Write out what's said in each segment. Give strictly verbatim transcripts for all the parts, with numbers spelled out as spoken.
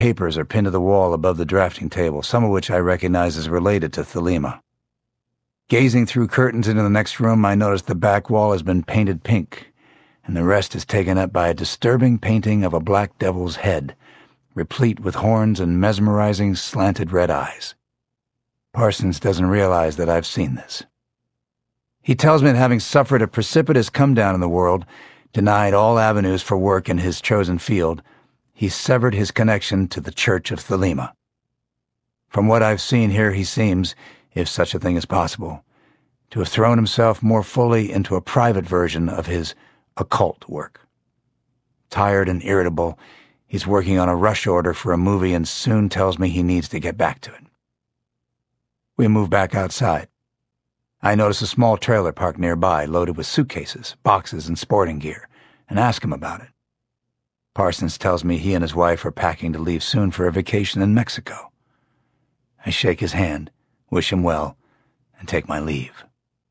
Papers are pinned to the wall above the drafting table, some of which I recognize as related to Thelema. Gazing through curtains into the next room, I notice the back wall has been painted pink, and the rest is taken up by a disturbing painting of a black devil's head, replete with horns and mesmerizing slanted red eyes. Parsons doesn't realize that I've seen this. He tells me that having suffered a precipitous come-down in the world, denied all avenues for work in his chosen field, he severed his connection to the Church of Thelema. From what I've seen here, he seems, if such a thing is possible, to have thrown himself more fully into a private version of his occult work. Tired and irritable, he's working on a rush order for a movie and soon tells me he needs to get back to it. We move back outside. I notice a small trailer parked nearby, loaded with suitcases, boxes, and sporting gear, and ask him about it. Parsons tells me he and his wife are packing to leave soon for a vacation in Mexico. I shake his hand, wish him well, and take my leave.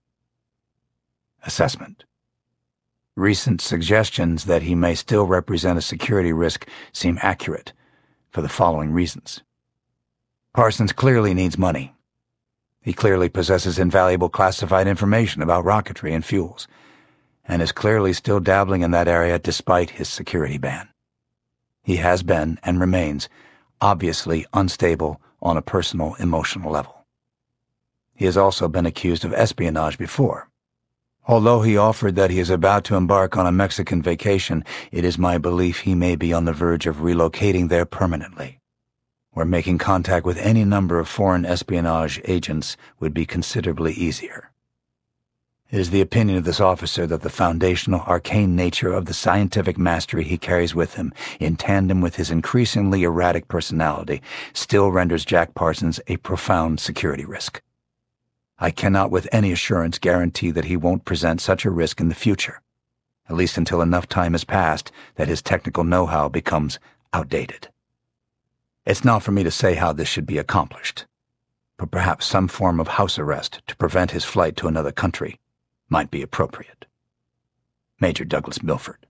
Assessment. Recent suggestions that he may still represent a security risk seem accurate for the following reasons. Parsons clearly needs money. He clearly possesses invaluable classified information about rocketry and fuels, and is clearly still dabbling in that area despite his security ban. He has been, and remains, obviously unstable on a personal, emotional level. He has also been accused of espionage before. Although he offered that he is about to embark on a Mexican vacation, it is my belief he may be on the verge of relocating there permanently, where making contact with any number of foreign espionage agents would be considerably easier. It is the opinion of this officer that the foundational, arcane nature of the scientific mastery he carries with him, in tandem with his increasingly erratic personality, still renders Jack Parsons a profound security risk. I cannot with any assurance guarantee that he won't present such a risk in the future, at least until enough time has passed that his technical know-how becomes outdated. It's not for me to say how this should be accomplished, but perhaps some form of house arrest to prevent his flight to another country might be appropriate. Major Douglas Milford.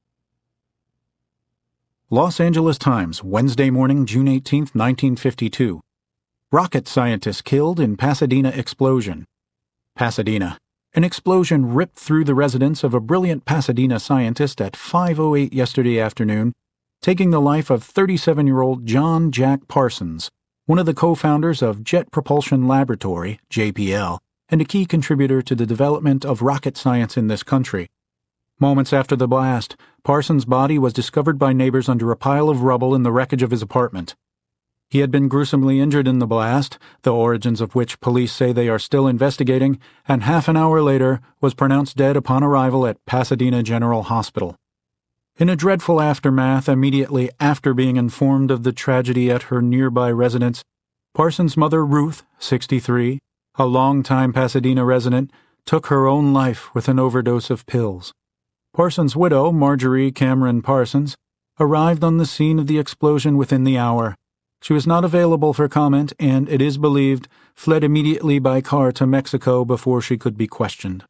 Los Angeles Times, Wednesday morning, June eighteenth, nineteen fifty-two. Rocket scientist killed in Pasadena explosion. Pasadena. An explosion ripped through the residence of a brilliant Pasadena scientist at five oh eight yesterday afternoon, taking the life of thirty-seven-year-old John Jack Parsons, one of the co-founders of Jet Propulsion Laboratory, J P L, and a key contributor to the development of rocket science in this country. Moments after the blast, Parsons' body was discovered by neighbors under a pile of rubble in the wreckage of his apartment. He had been gruesomely injured in the blast, the origins of which police say they are still investigating, and half an hour later was pronounced dead upon arrival at Pasadena General Hospital. In a dreadful aftermath immediately after being informed of the tragedy at her nearby residence, Parsons' mother Ruth, sixty-three, a longtime Pasadena resident, took her own life with an overdose of pills. Parsons' widow, Marjorie Cameron Parsons, arrived on the scene of the explosion within the hour. She was not available for comment and, it is believed, fled immediately by car to Mexico before she could be questioned.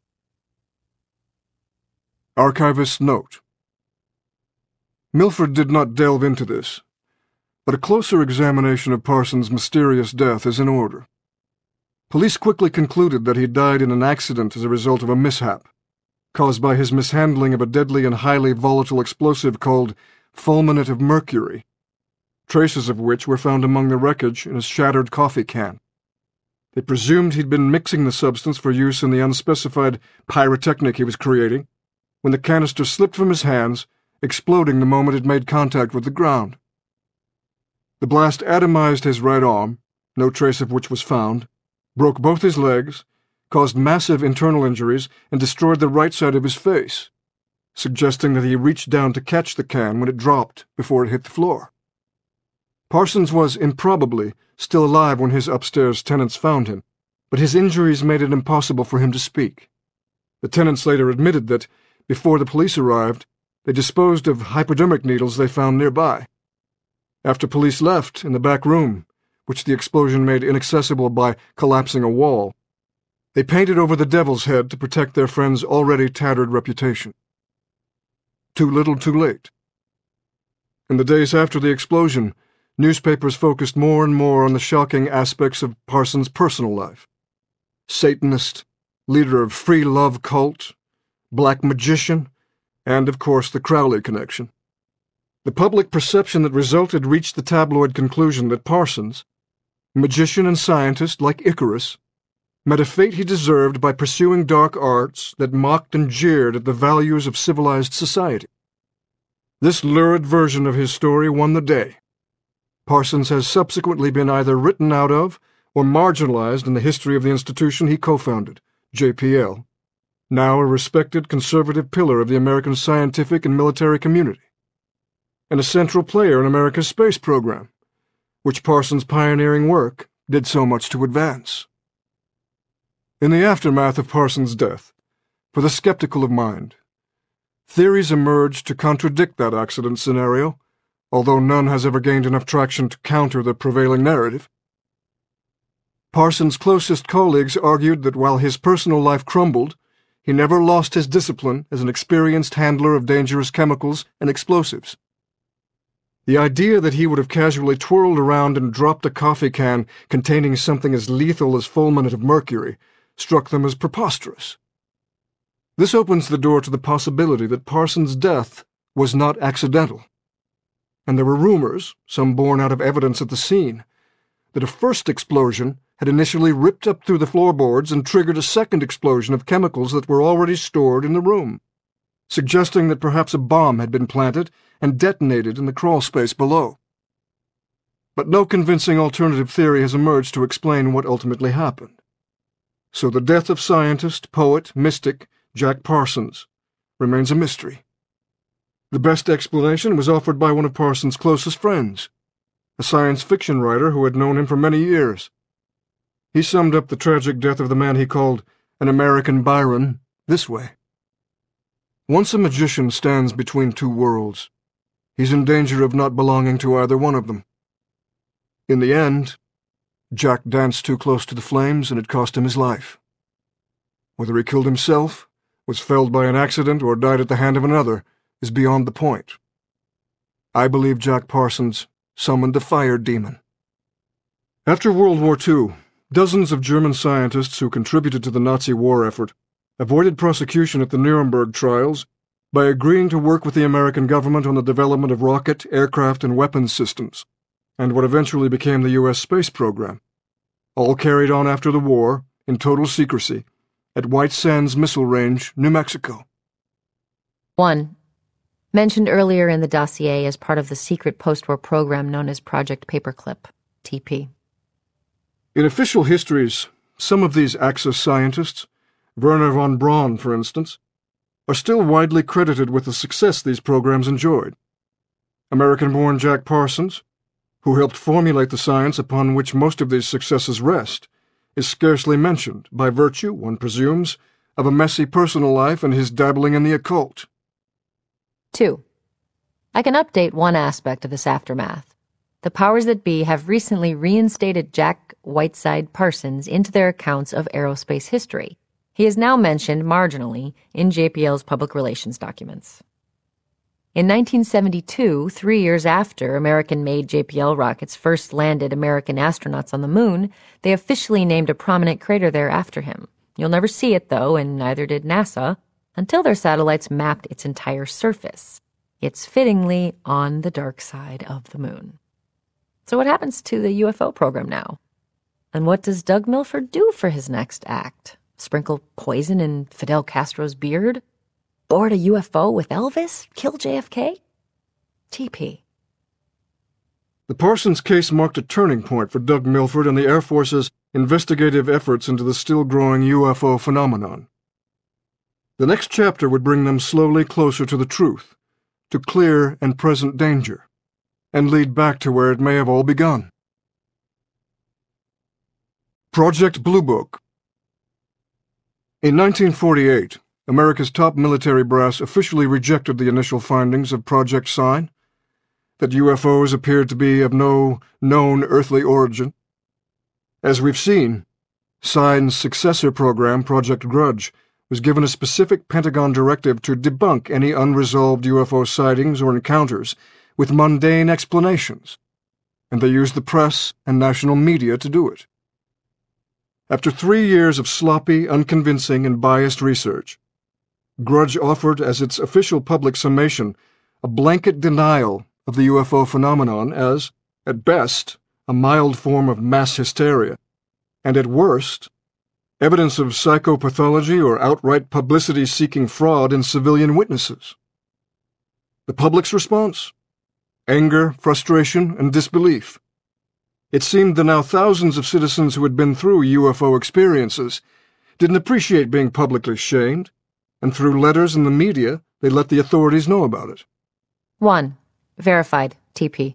Archivist's note. Milford did not delve into this, but a closer examination of Parsons' mysterious death is in order. Police quickly concluded that he died in an accident as a result of a mishap, caused by his mishandling of a deadly and highly volatile explosive called fulminate of mercury, traces of which were found among the wreckage in a shattered coffee can. They presumed he'd been mixing the substance for use in the unspecified pyrotechnic he was creating, when the canister slipped from his hands, exploding the moment it made contact with the ground. The blast atomized his right arm, no trace of which was found, broke both his legs, caused massive internal injuries, and destroyed the right side of his face, suggesting that he reached down to catch the can when it dropped before it hit the floor. Parsons was, improbably, still alive when his upstairs tenants found him, but his injuries made it impossible for him to speak. The tenants later admitted that, before the police arrived, they disposed of hypodermic needles they found nearby. After police left, in the back room, which the explosion made inaccessible by collapsing a wall, they painted over the devil's head to protect their friend's already tattered reputation. Too little, too late. In the days after the explosion, newspapers focused more and more on the shocking aspects of Parsons' personal life. Satanist, leader of free love cult, black magician, and, of course, the Crowley connection. The public perception that resulted reached the tabloid conclusion that Parsons, magician and scientist like Icarus, met a fate he deserved by pursuing dark arts that mocked and jeered at the values of civilized society. This lurid version of his story won the day. Parsons has subsequently been either written out of or marginalized in the history of the institution he co-founded, J P L, now a respected conservative pillar of the American scientific and military community, and a central player in America's space program, which Parsons' pioneering work did so much to advance. In the aftermath of Parsons' death, for the skeptical of mind, theories emerged to contradict that accident scenario, although none has ever gained enough traction to counter the prevailing narrative. Parsons' closest colleagues argued that while his personal life crumbled, he never lost his discipline as an experienced handler of dangerous chemicals and explosives. The idea that he would have casually twirled around and dropped a coffee can containing something as lethal as fulminate of mercury struck them as preposterous. This opens the door to the possibility that Parsons' death was not accidental. And there were rumors, some born out of evidence at the scene, that a first explosion had initially ripped up through the floorboards and triggered a second explosion of chemicals that were already stored in the room, suggesting that perhaps a bomb had been planted and detonated in the crawl space below. But no convincing alternative theory has emerged to explain what ultimately happened. So the death of scientist, poet, mystic Jack Parsons remains a mystery. The best explanation was offered by one of Parsons' closest friends, a science fiction writer who had known him for many years. He summed up the tragic death of the man he called an American Byron this way. Once a magician stands between two worlds, he's in danger of not belonging to either one of them. In the end, Jack danced too close to the flames and it cost him his life. Whether he killed himself, was felled by an accident, or died at the hand of another is beyond the point. I believe Jack Parsons summoned a fire demon. After World War Two, dozens of German scientists who contributed to the Nazi war effort avoided prosecution at the Nuremberg trials by agreeing to work with the American government on the development of rocket, aircraft, and weapons systems, and what eventually became the U S space program, all carried on after the war, in total secrecy, at White Sands Missile Range, New Mexico. one. Mentioned earlier in the dossier as part of the secret post-war program known as Project Paperclip, T P. In official histories, some of these Axis scientists, Werner von Braun, for instance, are still widely credited with the success these programs enjoyed. American-born Jack Parsons, who helped formulate the science upon which most of these successes rest, is scarcely mentioned, by virtue, one presumes, of a messy personal life and his dabbling in the occult. Two. I can update one aspect of this aftermath. The powers that be have recently reinstated Jack Whiteside Parsons into their accounts of aerospace history. He is now mentioned marginally in J P L's public relations documents. In nineteen seventy-two, three years after American-made J P L rockets first landed American astronauts on the moon, they officially named a prominent crater there after him. You'll never see it, though, and neither did NASA, until their satellites mapped its entire surface. It's fittingly on the dark side of the moon. So what happens to the U F O program now? And what does Doug Milford do for his next act? Sprinkle poison in Fidel Castro's beard? Board a U F O with Elvis? Kill J F K? T P. The Parsons case marked a turning point for Doug Milford and the Air Force's investigative efforts into the still-growing U F O phenomenon. The next chapter would bring them slowly closer to the truth, to clear and present danger, and lead back to where it may have all begun. Project Blue Book. In nineteen forty-eight, America's top military brass officially rejected the initial findings of Project Sign, that U F Os appeared to be of no known earthly origin. As we've seen, Sign's successor program, Project Grudge, was given a specific Pentagon directive to debunk any unresolved U F O sightings or encounters with mundane explanations. and they used the press and national media to do it. After three years of sloppy, unconvincing, and biased research, Grudge offered as its official public summation a blanket denial of the U F O phenomenon as, at best, a mild form of mass hysteria, and at worst, evidence of psychopathology or outright publicity-seeking fraud in civilian witnesses. The public's response? Anger, frustration, and disbelief. It seemed that now thousands of citizens who had been through U F O experiences didn't appreciate being publicly shamed, and through letters and the media, they let the authorities know about it. one. Verified, T P.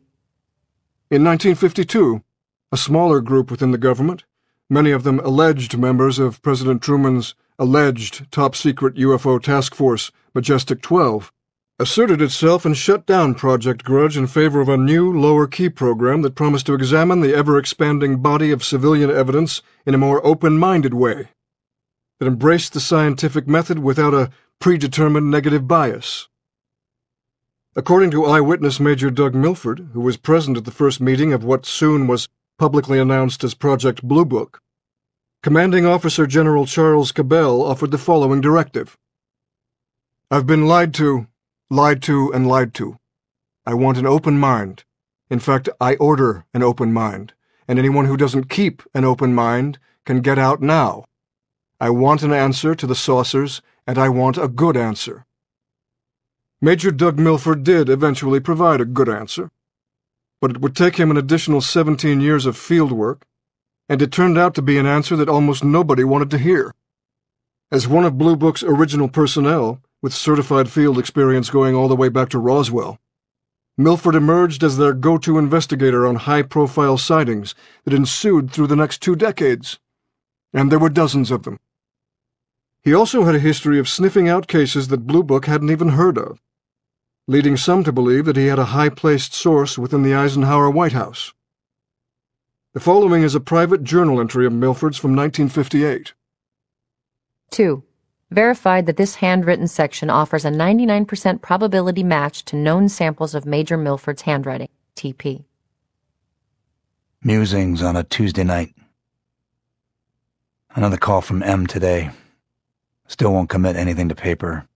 In nineteen fifty-two, a smaller group within the government, many of them alleged members of President Truman's alleged top-secret U F O task force, Majestic twelve, asserted itself and shut down Project Grudge in favor of a new, lower-key program that promised to examine the ever-expanding body of civilian evidence in a more open-minded way, that embraced the scientific method without a predetermined negative bias. According to eyewitness Major Doug Milford, who was present at the first meeting of what soon was publicly announced as Project Blue Book, Commanding Officer General Charles Cabell offered the following directive. I've been lied to, lied to, and lied to. I want an open mind. In fact, I order an open mind, and anyone who doesn't keep an open mind can get out now. I want an answer to the saucers, and I want a good answer. Major Doug Milford did eventually provide a good answer, but it would take him an additional seventeen years of field work, and it turned out to be an answer that almost nobody wanted to hear. As one of Blue Book's original personnel, with certified field experience going all the way back to Roswell, Milford emerged as their go-to investigator on high-profile sightings that ensued through the next two decades, and there were dozens of them. He also had a history of sniffing out cases that Blue Book hadn't even heard of, leading some to believe that he had a high-placed source within the Eisenhower White House. The following is a private journal entry of Milford's from nineteen fifty-eight. two. Verified that this handwritten section offers a ninety-nine percent probability match to known samples of Major Milford's handwriting, T P. Musings on a Tuesday night. Another call from M today. Still won't commit anything to paper.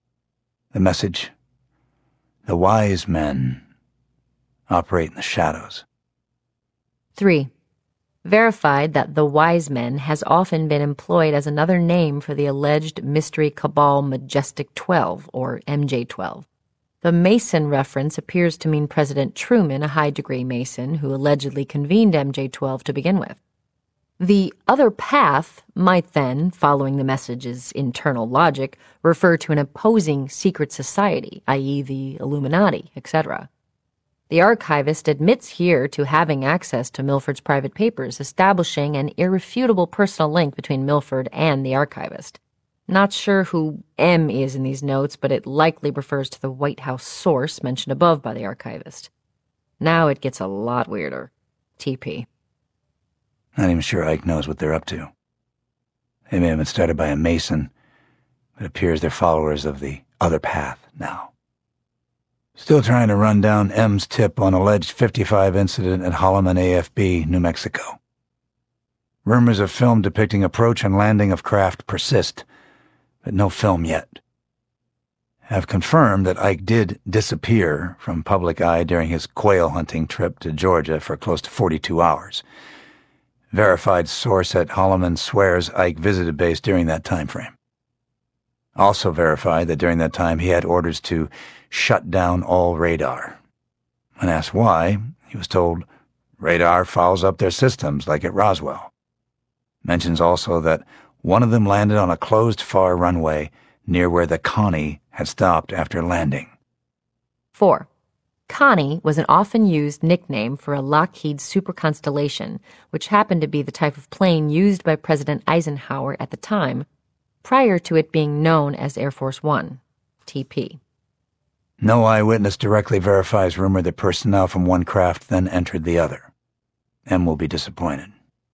The message: the wise men operate in the shadows. three. Verified that the Wise Men has often been employed as another name for the alleged mystery cabal Majestic twelve, or M J twelve. The Mason reference appears to mean President Truman, a high-degree Mason, who allegedly convened M J twelve to begin with. The other path might then, following the message's internal logic, refer to an opposing secret society, that is the Illuminati, et cetera. The archivist admits here to having access to Milford's private papers, establishing an irrefutable personal link between Milford and the archivist. Not sure who M is in these notes, but it likely refers to the White House source mentioned above by the archivist. Now it gets a lot weirder. T P. Not even sure Ike knows what they're up to. They may have been started by a Mason, but it appears they're followers of the other path now. Still trying to run down M's tip on alleged fifty-five incident at Holloman A F B, New Mexico. Rumors of film depicting approach and landing of craft persist, but no film yet. Have confirmed that Ike did disappear from public eye during his quail hunting trip to Georgia for close to forty-two hours. Verified source at Holloman swears Ike visited base during that time frame. Also verified that during that time he had orders to shut down all radar. When asked why, he was told radar fouls up their systems like at Roswell. Mentions also that one of them landed on a closed far runway near where the Connie had stopped after landing. four. Connie was an often used nickname for a Lockheed Super Constellation, which happened to be the type of plane used by President Eisenhower at the time, prior to it being known as Air Force One, T P. No eyewitness directly verifies rumor that personnel from one craft then entered the other. M will be disappointed.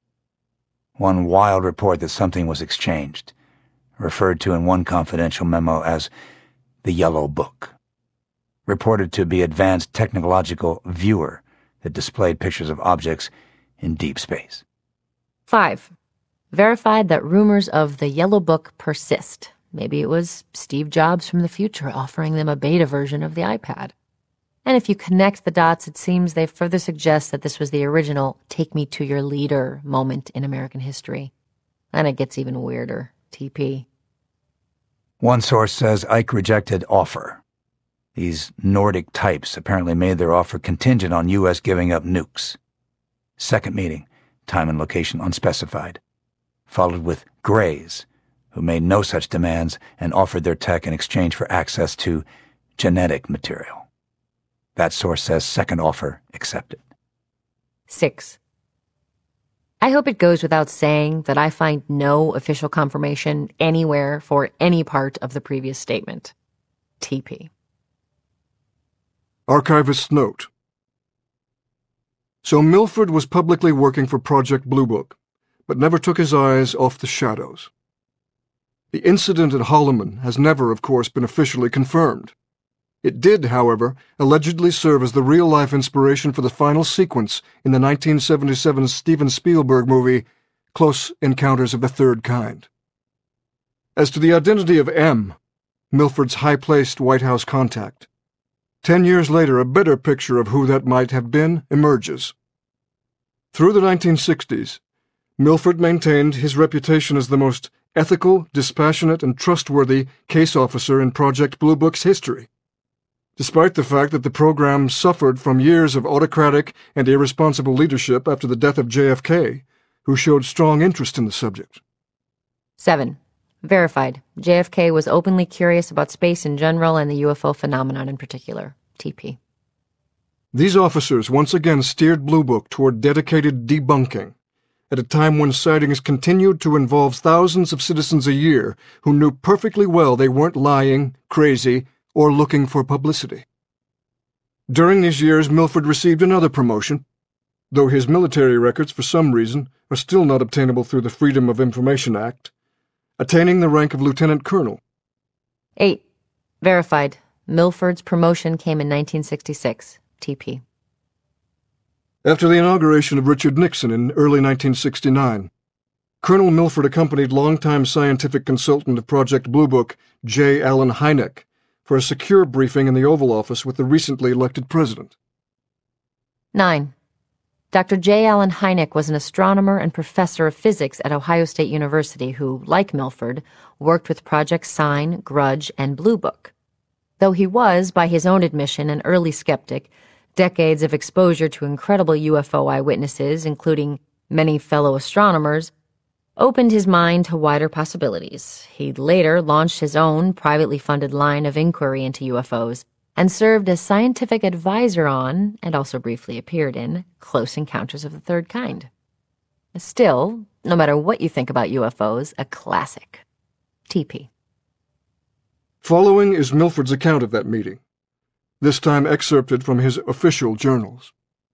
One wild report that something was exchanged, referred to in one confidential memo as the Yellow Book, reported to be advanced technological viewer that displayed pictures of objects in deep space. Five. Verified that rumors of the Yellow Book persist. Maybe it was Steve Jobs from the future offering them a beta version of the iPad. And if you connect the dots, it seems they further suggest that this was the original "take me to your leader" moment in American history. And it gets even weirder. T P. One source says Ike rejected offer. These Nordic types apparently made their offer contingent on U S giving up nukes. Second meeting, time and location unspecified. Followed with Grays, who made no such demands and offered their tech in exchange for access to genetic material. That source says second offer accepted. Six. I hope it goes without saying that I find no official confirmation anywhere for any part of the previous statement. T P. Archivist's note. So Milford was publicly working for Project Blue Book, but never took his eyes off the shadows. The incident at Holloman has never, of course, been officially confirmed. It did, however, allegedly serve as the real-life inspiration for the final sequence in the nineteen seventy-seven Steven Spielberg movie, Close Encounters of the Third Kind. As to the identity of M, Milford's high-placed White House contact, ten years later a better picture of who that might have been emerges. Through the nineteen sixties, Milford maintained his reputation as the most ethical, dispassionate, and trustworthy case officer in Project Blue Book's history, despite the fact that the program suffered from years of autocratic and irresponsible leadership after the death of J F K, who showed strong interest in the subject. Seven. Verified. J F K was openly curious about space in general and the U F O phenomenon in particular. T P. These officers once again steered Blue Book toward dedicated debunking, at a time when sightings continued to involve thousands of citizens a year who knew perfectly well they weren't lying, crazy, or looking for publicity. During these years, Milford received another promotion, though his military records, for some reason, are still not obtainable through the Freedom of Information Act, attaining the rank of lieutenant colonel. Eight. Verified. Milford's promotion came in nineteen sixty-six. T P. After the inauguration of Richard Nixon in early nineteen sixty-nine, Colonel Milford accompanied longtime scientific consultant of Project Blue Book, J. Allen Hynek, for a secure briefing in the Oval Office with the recently elected president. Nine. Doctor J. Allen Hynek was an astronomer and professor of physics at Ohio State University who, like Milford, worked with Project Sign, Grudge, and Blue Book. Though he was, by his own admission, an early skeptic, decades of exposure to incredible U F O eyewitnesses, including many fellow astronomers, opened his mind to wider possibilities. He later launched his own privately funded line of inquiry into U F Os and served as scientific advisor on, and also briefly appeared in, Close Encounters of the Third Kind. Still, no matter what you think about U F Os, a classic. T P. Following is Milford's account of that meeting, this time excerpted from his official journals.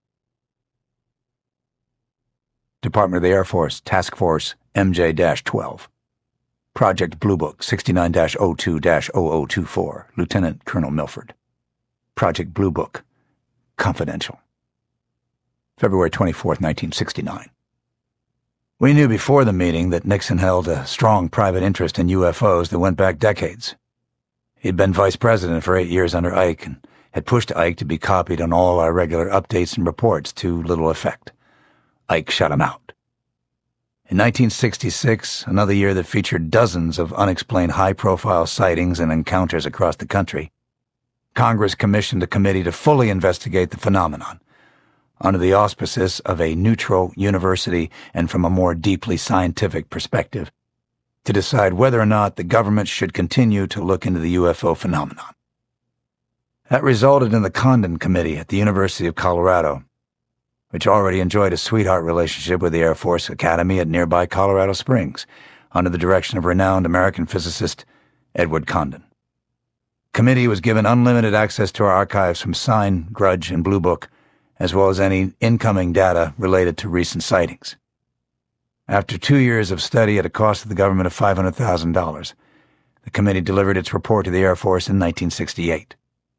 Department of the Air Force, Task Force M J twelve. Project Blue Book sixty-nine dash oh two dash oh oh two four, Lieutenant Colonel Milford. Project Blue Book, confidential. February twenty-fourth, nineteen sixty-nine. We knew before the meeting that Nixon held a strong private interest in U F Os that went back decades. He'd been vice president for eight years under Ike and had pushed Ike to be copied on all our regular updates and reports to little effect. Ike shut him out. In nineteen sixty-six, another year that featured dozens of unexplained high-profile sightings and encounters across the country, Congress commissioned a committee to fully investigate the phenomenon, under the auspices of a neutral university and from a more deeply scientific perspective, to decide whether or not the government should continue to look into the U F O phenomenon. That resulted in the Condon Committee at the University of Colorado, which already enjoyed a sweetheart relationship with the Air Force Academy at nearby Colorado Springs, under the direction of renowned American physicist Edward Condon. Committee was given unlimited access to our archives from Sign, Grudge, and Blue Book, as well as any incoming data related to recent sightings. After two years of study at a cost to the government of five hundred thousand dollars, the committee delivered its report to the Air Force in nineteen sixty-eight.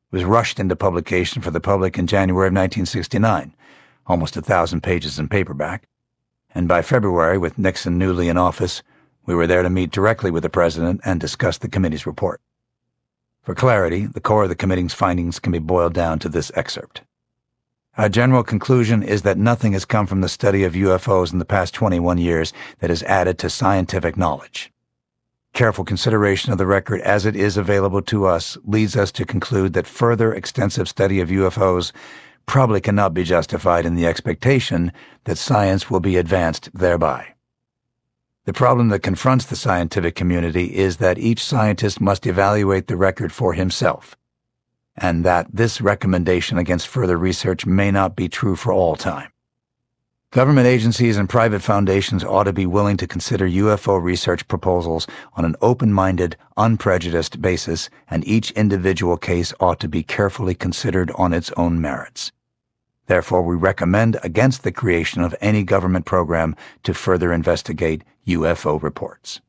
was rushed into publication for the public in January of nineteen sixty-nine, almost a thousand pages in paperback, and by February, with Nixon newly in office, we were there to meet directly with the President and discuss the committee's report. For clarity, the core of the committee's findings can be boiled down to this excerpt. Our general conclusion is that nothing has come from the study of U F Os in the past twenty-one years that has added to scientific knowledge. Careful consideration of the record as it is available to us leads us to conclude that further extensive study of U F Os probably cannot be justified in the expectation that science will be advanced thereby. The problem that confronts the scientific community is that each scientist must evaluate the record for himself, and that this recommendation against further research may not be true for all time. Government agencies and private foundations ought to be willing to consider U F O research proposals on an open-minded, unprejudiced basis, and each individual case ought to be carefully considered on its own merits. Therefore, we recommend against the creation of any government program to further investigate U F O reports.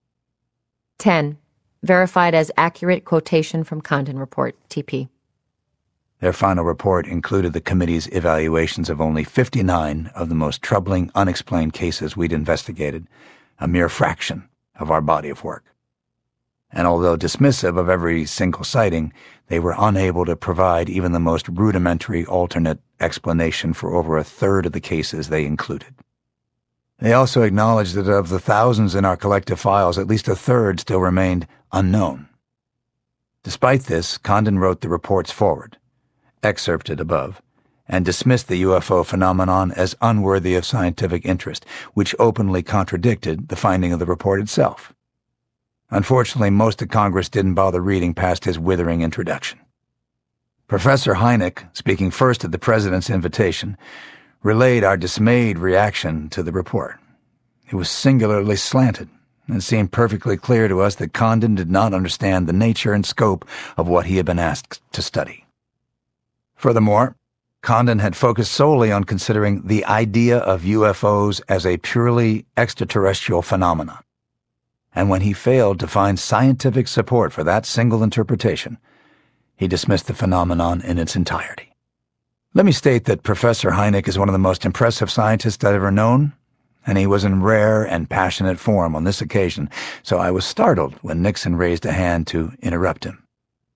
ten. Verified as accurate quotation from Condon Report, T P. Their final report included the committee's evaluations of only fifty-nine of the most troubling, unexplained cases we'd investigated, a mere fraction of our body of work. And although dismissive of every single sighting, they were unable to provide even the most rudimentary alternate explanation for over a third of the cases they included. They also acknowledged that of the thousands in our collective files, at least a third still remained unknown. Despite this, Condon wrote the reports forward, excerpted above, and dismissed the U F O phenomenon as unworthy of scientific interest, which openly contradicted the finding of the report itself. Unfortunately, most of Congress didn't bother reading past his withering introduction. Professor Hynek, speaking first at the President's invitation, relayed our dismayed reaction to the report. It was singularly slanted, and it seemed perfectly clear to us that Condon did not understand the nature and scope of what he had been asked to study. Furthermore, Condon had focused solely on considering the idea of U F Os as a purely extraterrestrial phenomenon. And when he failed to find scientific support for that single interpretation, he dismissed the phenomenon in its entirety. Let me state that Professor Hynek is one of the most impressive scientists I've ever known, and he was in rare and passionate form on this occasion, so I was startled when Nixon raised a hand to interrupt him.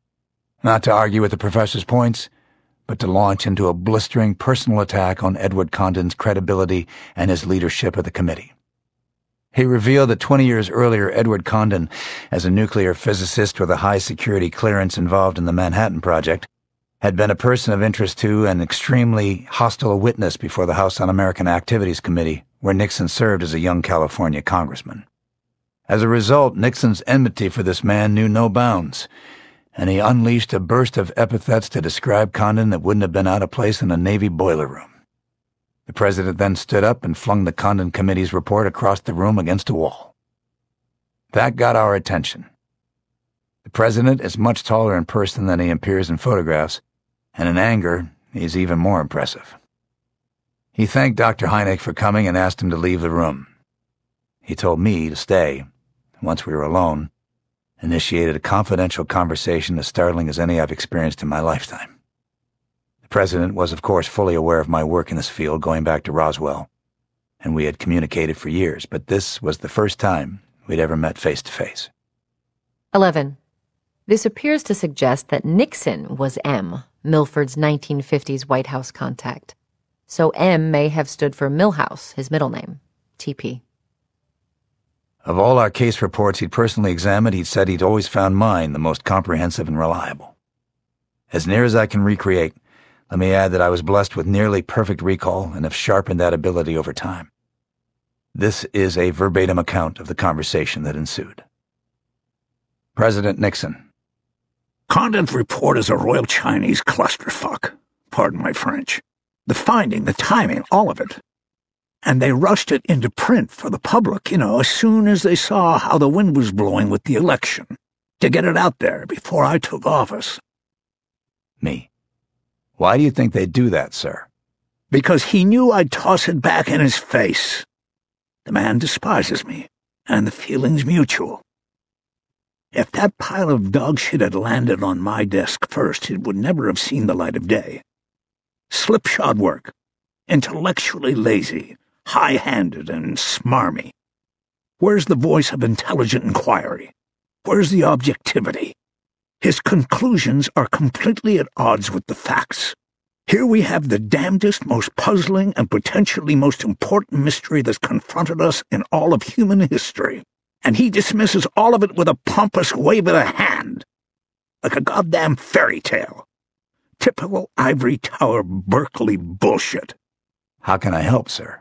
Not to argue with the professor's points, but to launch into a blistering personal attack on Edward Condon's credibility and his leadership of the committee. He revealed that twenty years earlier, Edward Condon, as a nuclear physicist with a high-security clearance involved in the Manhattan Project, had been a person of interest to and extremely hostile witness before the House Un-American Activities Committee, where Nixon served as a young California congressman. As a result, Nixon's enmity for this man knew no bounds, and he unleashed a burst of epithets to describe Condon that wouldn't have been out of place in a Navy boiler room. The President then stood up and flung the Condon Committee's report across the room against a wall. That got our attention. The President is much taller in person than he appears in photographs, and in anger, he's even more impressive. He thanked Doctor Hynek for coming and asked him to leave the room. He told me to stay. Once we were alone, initiated a confidential conversation as startling as any I've experienced in my lifetime. The President was, of course, fully aware of my work in this field going back to Roswell, and we had communicated for years, but this was the first time we'd ever met face to face. eleven. This appears to suggest that Nixon was M, Milford's nineteen fifties White House contact. So M may have stood for Milhouse, his middle name, T P. Of all our case reports he'd personally examined, he'd said he'd always found mine the most comprehensive and reliable. As near as I can recreate, let me add that I was blessed with nearly perfect recall and have sharpened that ability over time. This is a verbatim account of the conversation that ensued. President Nixon. Condon's report is a royal Chinese clusterfuck. Pardon my French. The finding, the timing, all of it. And they rushed it into print for the public, you know, as soon as they saw how the wind was blowing with the election, to get it out there before I took office. Me. Why do you think they'd do that, sir? Because he knew I'd toss it back in his face. The man despises me, and the feeling's mutual. If that pile of dog shit had landed on my desk first, it would never have seen the light of day. Slipshod work, intellectually lazy, high-handed, and smarmy. Where's the voice of intelligent inquiry? Where's the objectivity? His conclusions are completely at odds with the facts. Here we have the damnedest, most puzzling, and potentially most important mystery that's confronted us in all of human history, and he dismisses all of it with a pompous wave of the hand, like a goddamn fairy tale. Typical ivory tower Berkeley bullshit. How can I help, sir?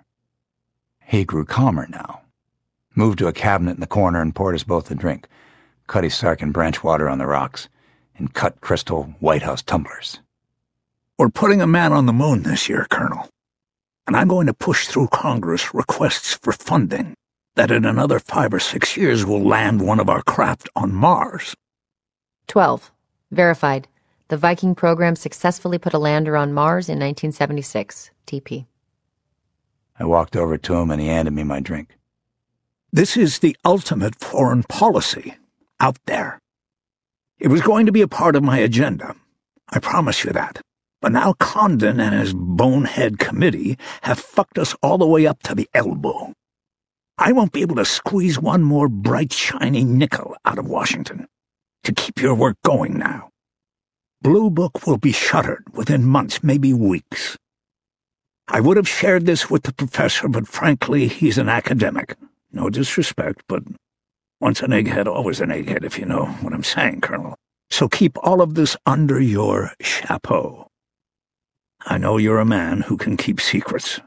He grew calmer now, moved to a cabinet in the corner and poured us both a drink, Cutty Sark and branch water on the rocks, in cut crystal White House tumblers. We're putting a man on the moon this year, Colonel, and I'm going to push through Congress requests for funding that in another five or six years will land one of our craft on Mars. twelve. Verified. The Viking program successfully put a lander on Mars in nineteen seventy-six. T P. I walked over to him and he handed me my drink. This is the ultimate foreign policy out there. It was going to be a part of my agenda. I promise you that. But now Condon and his bonehead committee have fucked us all the way up to the elbow. I won't be able to squeeze one more bright, shiny nickel out of Washington to keep your work going now. Blue Book will be shuttered within months, maybe weeks. I would have shared this with the professor, but frankly, he's an academic. No disrespect, but once an egghead, always an egghead, if you know what I'm saying, Colonel. So keep all of this under your chapeau. I know you're a man who can keep secrets.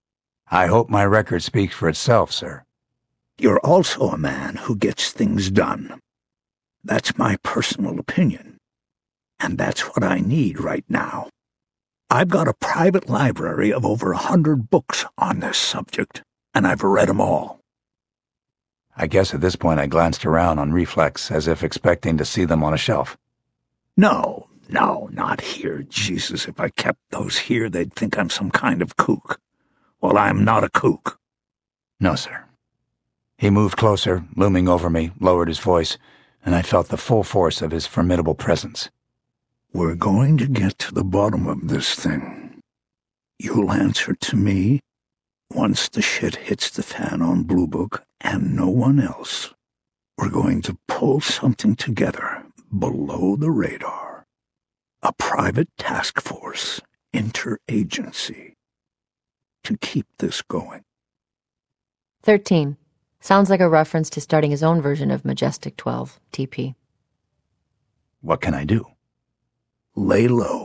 I hope my record speaks for itself, sir. You're also a man who gets things done. That's my personal opinion. And that's what I need right now. I've got a private library of over a hundred books on this subject, and I've read them all. I guess at this point I glanced around on reflex, as if expecting to see them on a shelf. No, no, not here. Jesus, if I kept those here, they'd think I'm some kind of kook. Well, I'm not a kook. No, sir. He moved closer, looming over me, lowered his voice, and I felt the full force of his formidable presence. We're going to get to the bottom of this thing. You'll answer to me once the shit hits the fan on Blue Book and no one else. We're going to pull something together below the radar. A private task force, interagency, to keep this going. thirteen. Sounds like a reference to starting his own version of Majestic twelve, T P. What can I do? Lay low.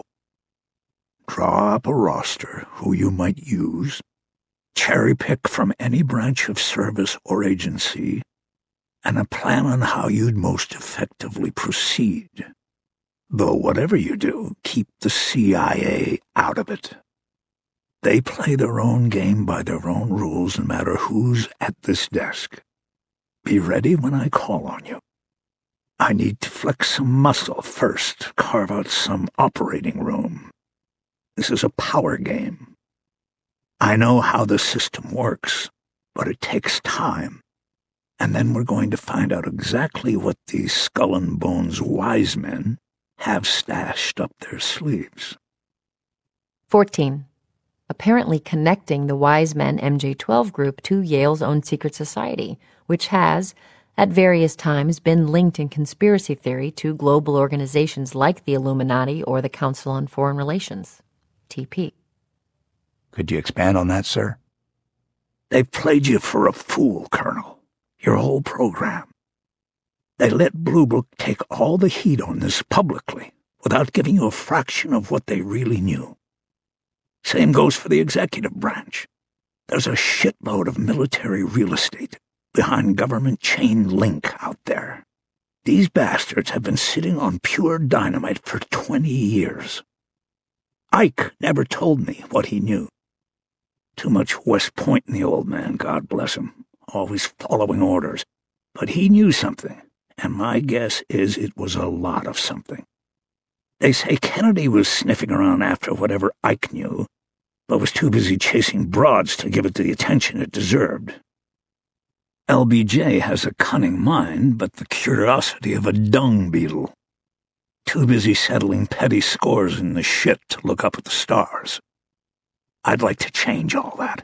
Draw up a roster who you might use. Cherry-pick from any branch of service or agency, and a plan on how you'd most effectively proceed. Though whatever you do, keep the C I A out of it. They play their own game by their own rules, no matter who's at this desk. Be ready when I call on you. I need to flex some muscle first, carve out some operating room. This is a power game. I know how the system works, but it takes time. And then we're going to find out exactly what these skull and bones wise men have stashed up their sleeves. fourteen. Apparently connecting the Wise Men M J twelve group to Yale's own secret society, which has, at various times, been linked in conspiracy theory to global organizations like the Illuminati or the Council on Foreign Relations, T P. Could you expand on that, sir? They've played you for a fool, Colonel. Your whole program. They let Blue Book take all the heat on this publicly, without giving you a fraction of what they really knew. Same goes for the executive branch. There's a shitload of military real estate behind government chain link out there. These bastards have been sitting on pure dynamite for twenty years. Ike never told me what he knew. Too much West Point in the old man, God bless him, always following orders. But he knew something, and my guess is it was a lot of something. They say Kennedy was sniffing around after whatever Ike knew, but was too busy chasing broads to give it the attention it deserved. L B J has a cunning mind, but the curiosity of a dung beetle. Too busy settling petty scores in the shit to look up at the stars. I'd like to change all that.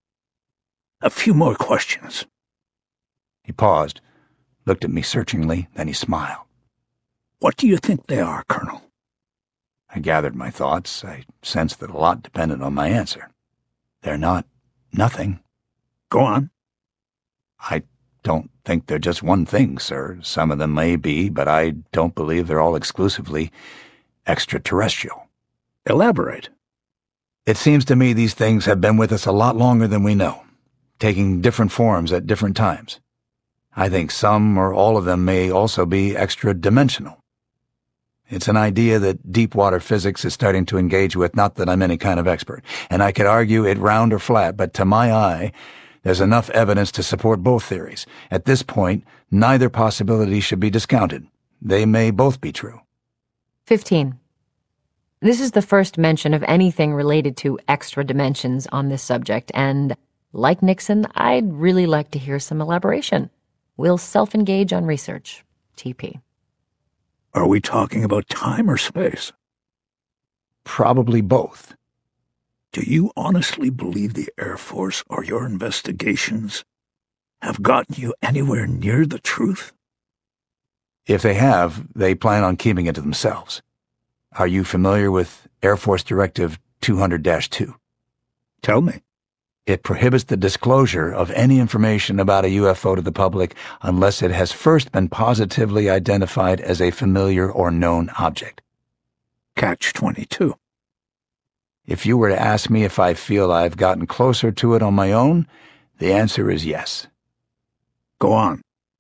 A few more questions. He paused, looked at me searchingly, then he smiled. What do you think they are, Colonel? I gathered my thoughts. I sensed that a lot depended on my answer. They're not nothing. Go on. I don't think they're just one thing, sir. Some of them may be, but I don't believe they're all exclusively extraterrestrial. Elaborate. It seems to me these things have been with us a lot longer than we know, taking different forms at different times. I think some or all of them may also be extra-dimensional. It's an idea that deep-water physics is starting to engage with, not that I'm any kind of expert, and I could argue it round or flat, but to my eye, there's enough evidence to support both theories. At this point, neither possibility should be discounted. They may both be true. fifteen. This is the first mention of anything related to extra dimensions on this subject, and, like Nixon, I'd really like to hear some elaboration. We'll self-engage on research. T P. Are we talking about time or space? Probably both. Do you honestly believe the Air Force or your investigations have gotten you anywhere near the truth? If they have, they plan on keeping it to themselves. Are you familiar with Air Force Directive two hundred dash two? Tell me. It prohibits the disclosure of any information about a U F O to the public unless it has first been positively identified as a familiar or known object. Catch twenty-two. If you were to ask me if I feel I've gotten closer to it on my own, the answer is yes. Go on.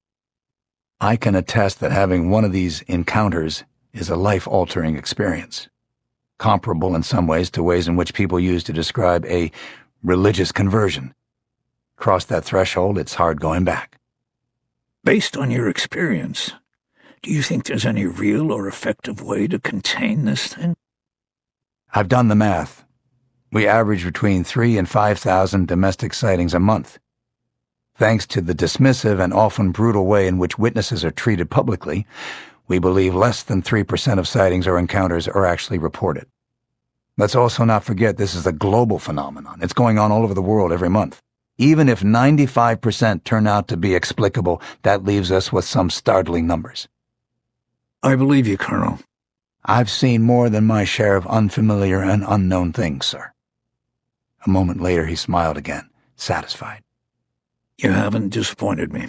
I can attest that having one of these encounters is a life-altering experience, comparable in some ways to ways in which people use to describe a religious conversion. Cross that threshold, it's hard going back. Based on your experience, do you think there's any real or effective way to contain this thing? I've done the math. We average between three and five thousand domestic sightings a month. Thanks to the dismissive and often brutal way in which witnesses are treated publicly, we believe less than three percent of sightings or encounters are actually reported. Let's also not forget this is a global phenomenon. It's going on all over the world every month. Even if ninety-five percent turn out to be explicable, that leaves us with some startling numbers. I believe you, Colonel. I've seen more than my share of unfamiliar and unknown things, sir. A moment later he smiled again, satisfied. You haven't disappointed me.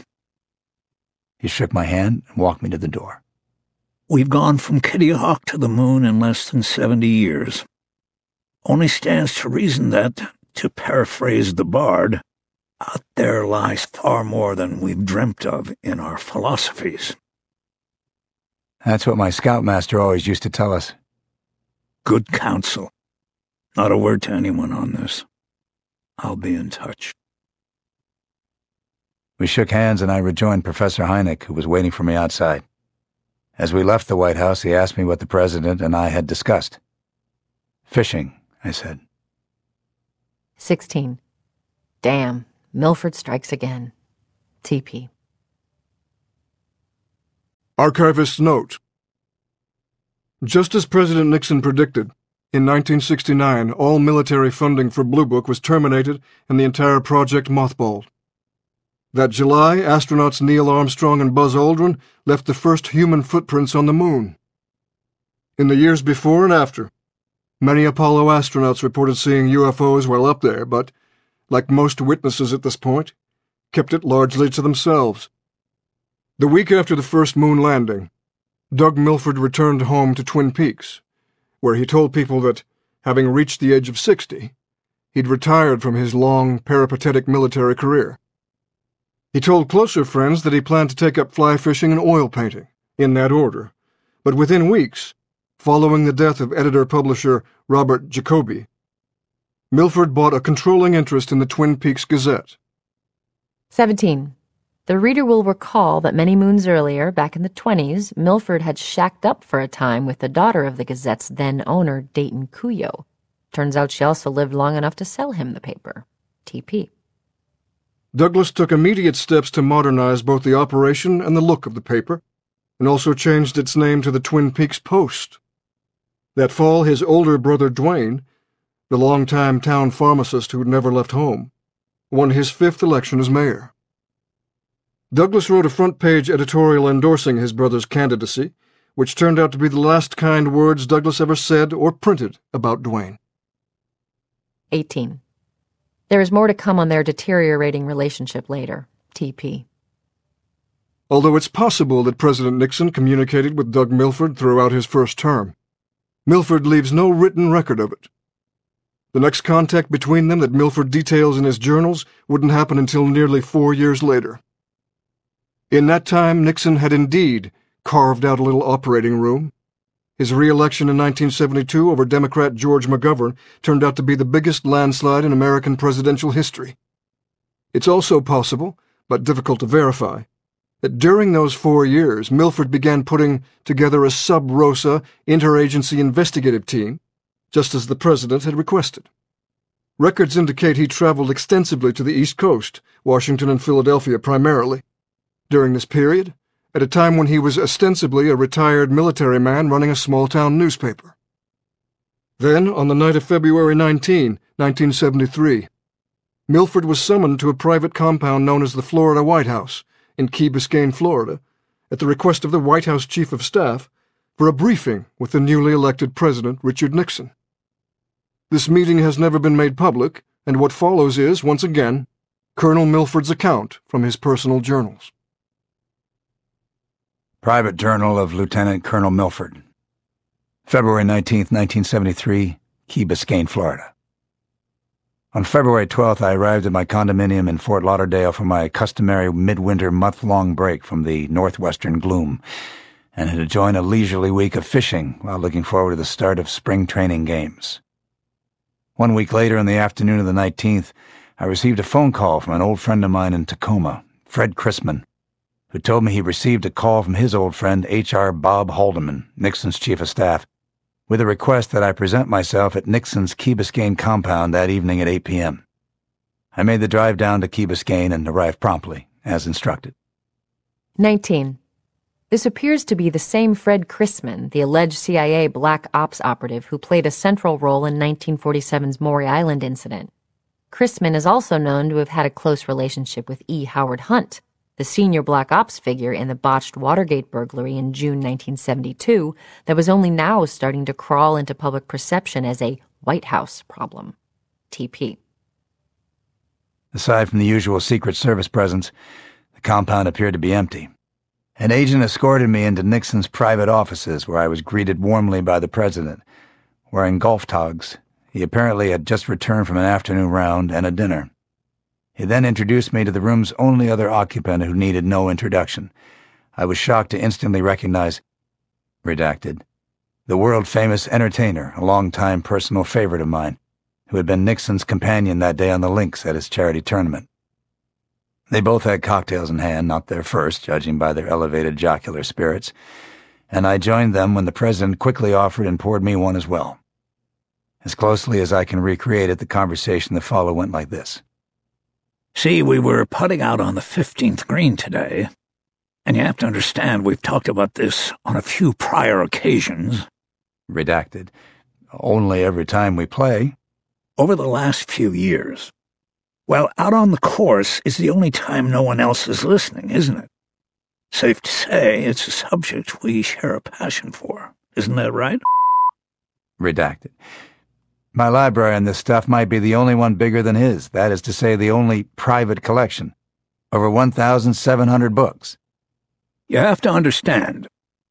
He shook my hand and walked me to the door. We've gone from Kitty Hawk to the moon in less than seventy years. Only stands to reason that, to paraphrase the bard, out there lies far more than we've dreamt of in our philosophies. That's what my scoutmaster always used to tell us. Good counsel. Not a word to anyone on this. I'll be in touch. We shook hands and I rejoined Professor Hynek, who was waiting for me outside. As we left the White House, he asked me what the President and I had discussed. Fishing, I said. sixteen. Damn, Milford strikes again. T P. Archivist's note. Just as President Nixon predicted, in nineteen sixty-nine all military funding for Blue Book was terminated and the entire project mothballed. That July, astronauts Neil Armstrong and Buzz Aldrin left the first human footprints on the moon. In the years before and after, many Apollo astronauts reported seeing U F Os while up there, but, like most witnesses at this point, kept it largely to themselves. The week after the first moon landing, Doug Milford returned home to Twin Peaks, where he told people that, having reached the age of sixty, he'd retired from his long, peripatetic military career. He told closer friends that he planned to take up fly fishing and oil painting, in that order, but within weeks, following the death of editor-publisher Robert Jacoby, Milford bought a controlling interest in the Twin Peaks Gazette. seventeen. The reader will recall that many moons earlier, back in the twenties, Milford had shacked up for a time with the daughter of the Gazette's then-owner, Dayton Cuyo. Turns out she also lived long enough to sell him the paper. T P. Douglas took immediate steps to modernize both the operation and the look of the paper, and also changed its name to the Twin Peaks Post. That fall, his older brother Dwayne, the longtime town pharmacist who'd never left home, won his fifth election as mayor. Douglas wrote a front-page editorial endorsing his brother's candidacy, which turned out to be the last kind words Douglas ever said or printed about Dwayne. eighteen. There is more to come on their deteriorating relationship later. T P. Although it's possible that President Nixon communicated with Doug Milford throughout his first term, Milford leaves no written record of it. The next contact between them that Milford details in his journals wouldn't happen until nearly four years later. In that time, Nixon had indeed carved out a little operating room. His re-election in nineteen seventy-two over Democrat George McGovern turned out to be the biggest landslide in American presidential history. It's also possible, but difficult to verify, that during those four years, Milford began putting together a sub-rosa interagency investigative team, just as the president had requested. Records indicate he traveled extensively to the East Coast, Washington and Philadelphia primarily, during this period, at a time when he was ostensibly a retired military man running a small-town newspaper. Then, on the night of February nineteenth, nineteen seventy-three, Milford was summoned to a private compound known as the Florida White House in Key Biscayne, Florida, at the request of the White House Chief of Staff, for a briefing with the newly elected President Richard Nixon. This meeting has never been made public, and what follows is, once again, Colonel Milford's account from his personal journals. Private Journal of Lieutenant Colonel Milford. February nineteenth, nineteen seventy-three, Key Biscayne, Florida. On February twelfth, I arrived at my condominium in Fort Lauderdale for my customary midwinter month-long break from the northwestern gloom, and had enjoyed a leisurely week of fishing while looking forward to the start of spring training games. One week later, in the afternoon of the nineteenth, I received a phone call from an old friend of mine in Tacoma, Fred Chrisman, who told me he received a call from his old friend H R Bob Haldeman, Nixon's chief of staff, with a request that I present myself at Nixon's Key Biscayne compound that evening at eight p.m. I made the drive down to Key Biscayne and arrived promptly, as instructed. nineteen. This appears to be the same Fred Chrisman, the alleged C I A black ops operative who played a central role in nineteen forty-seven's Maury Island incident. Chrisman is also known to have had a close relationship with E. Howard Hunt, the senior black ops figure in the botched Watergate burglary in June nineteen seventy-two that was only now starting to crawl into public perception as a White House problem. T P. Aside from the usual Secret Service presence, the compound appeared to be empty. An agent escorted me into Nixon's private offices, where I was greeted warmly by the president. Wearing golf togs, he apparently had just returned from an afternoon round and a dinner. He then introduced me to the room's only other occupant who needed no introduction. I was shocked to instantly recognize, redacted, the world-famous entertainer, a long-time personal favorite of mine, who had been Nixon's companion that day on the links at his charity tournament. They both had cocktails in hand, not their first, judging by their elevated jocular spirits, and I joined them when the president quickly offered and poured me one as well. As closely as I can recreate it, the conversation that followed went like this. See, we were putting out on the fifteenth green today, and you have to understand we've talked about this on a few prior occasions. Redacted. Only every time we play. Over the last few years. Well, out on the course is the only time no one else is listening, isn't it? Safe to say it's a subject we share a passion for. Isn't that right? Redacted. My library on this stuff might be the only one bigger than his, that is to say, the only private collection. Over one thousand seven hundred books. You have to understand,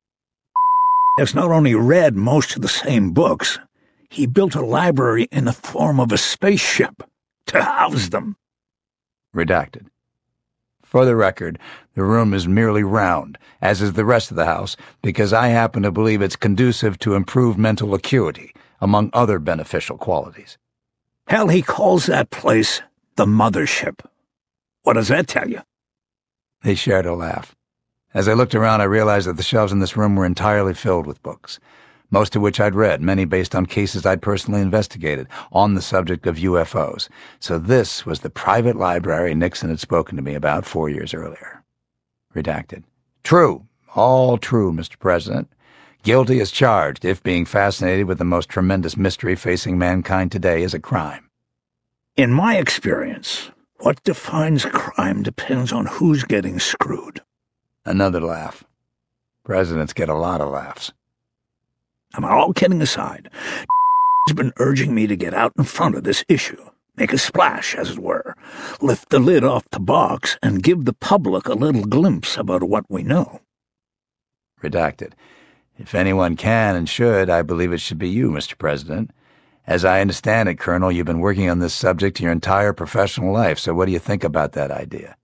has not only read most of the same books, he built a library in the form of a spaceship to house them. Redacted. For the record, the room is merely round, as is the rest of the house, because I happen to believe it's conducive to improved mental acuity, among other beneficial qualities. Hell, he calls that place the mothership. What does that tell you? They shared a laugh. As I looked around, I realized that the shelves in this room were entirely filled with books. most of which I'd read, many based on cases I'd personally investigated on the subject of U F Os. So this was the private library Nixon had spoken to me about four years earlier. Redacted. True. All true, Mister President. Guilty as charged, if being fascinated with the most tremendous mystery facing mankind today is a crime. In my experience, what defines a crime depends on who's getting screwed. Another laugh. Presidents get a lot of laughs. I'm all kidding aside. Has been urging me to get out in front of this issue, make a splash, as it were, lift the lid off the box, and give the public a little glimpse about what we know. Redacted. If anyone can and should, I believe it should be you, Mister President. As I understand it, Colonel, you've been working on this subject your entire professional life, so what do you think about that idea?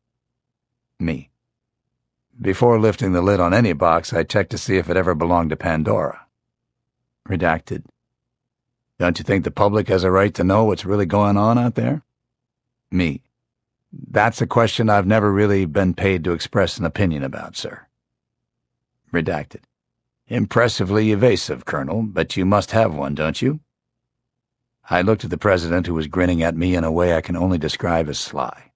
Me. Before lifting the lid on any box, I checked to see if it ever belonged to Pandora. Redacted. Don't you think the public has a right to know what's really going on out there? Me. That's a question I've never really been paid to express an opinion about, sir. Redacted. Impressively evasive, Colonel, but you must have one, don't you? I looked at the President, who was grinning at me in a way I can only describe as sly.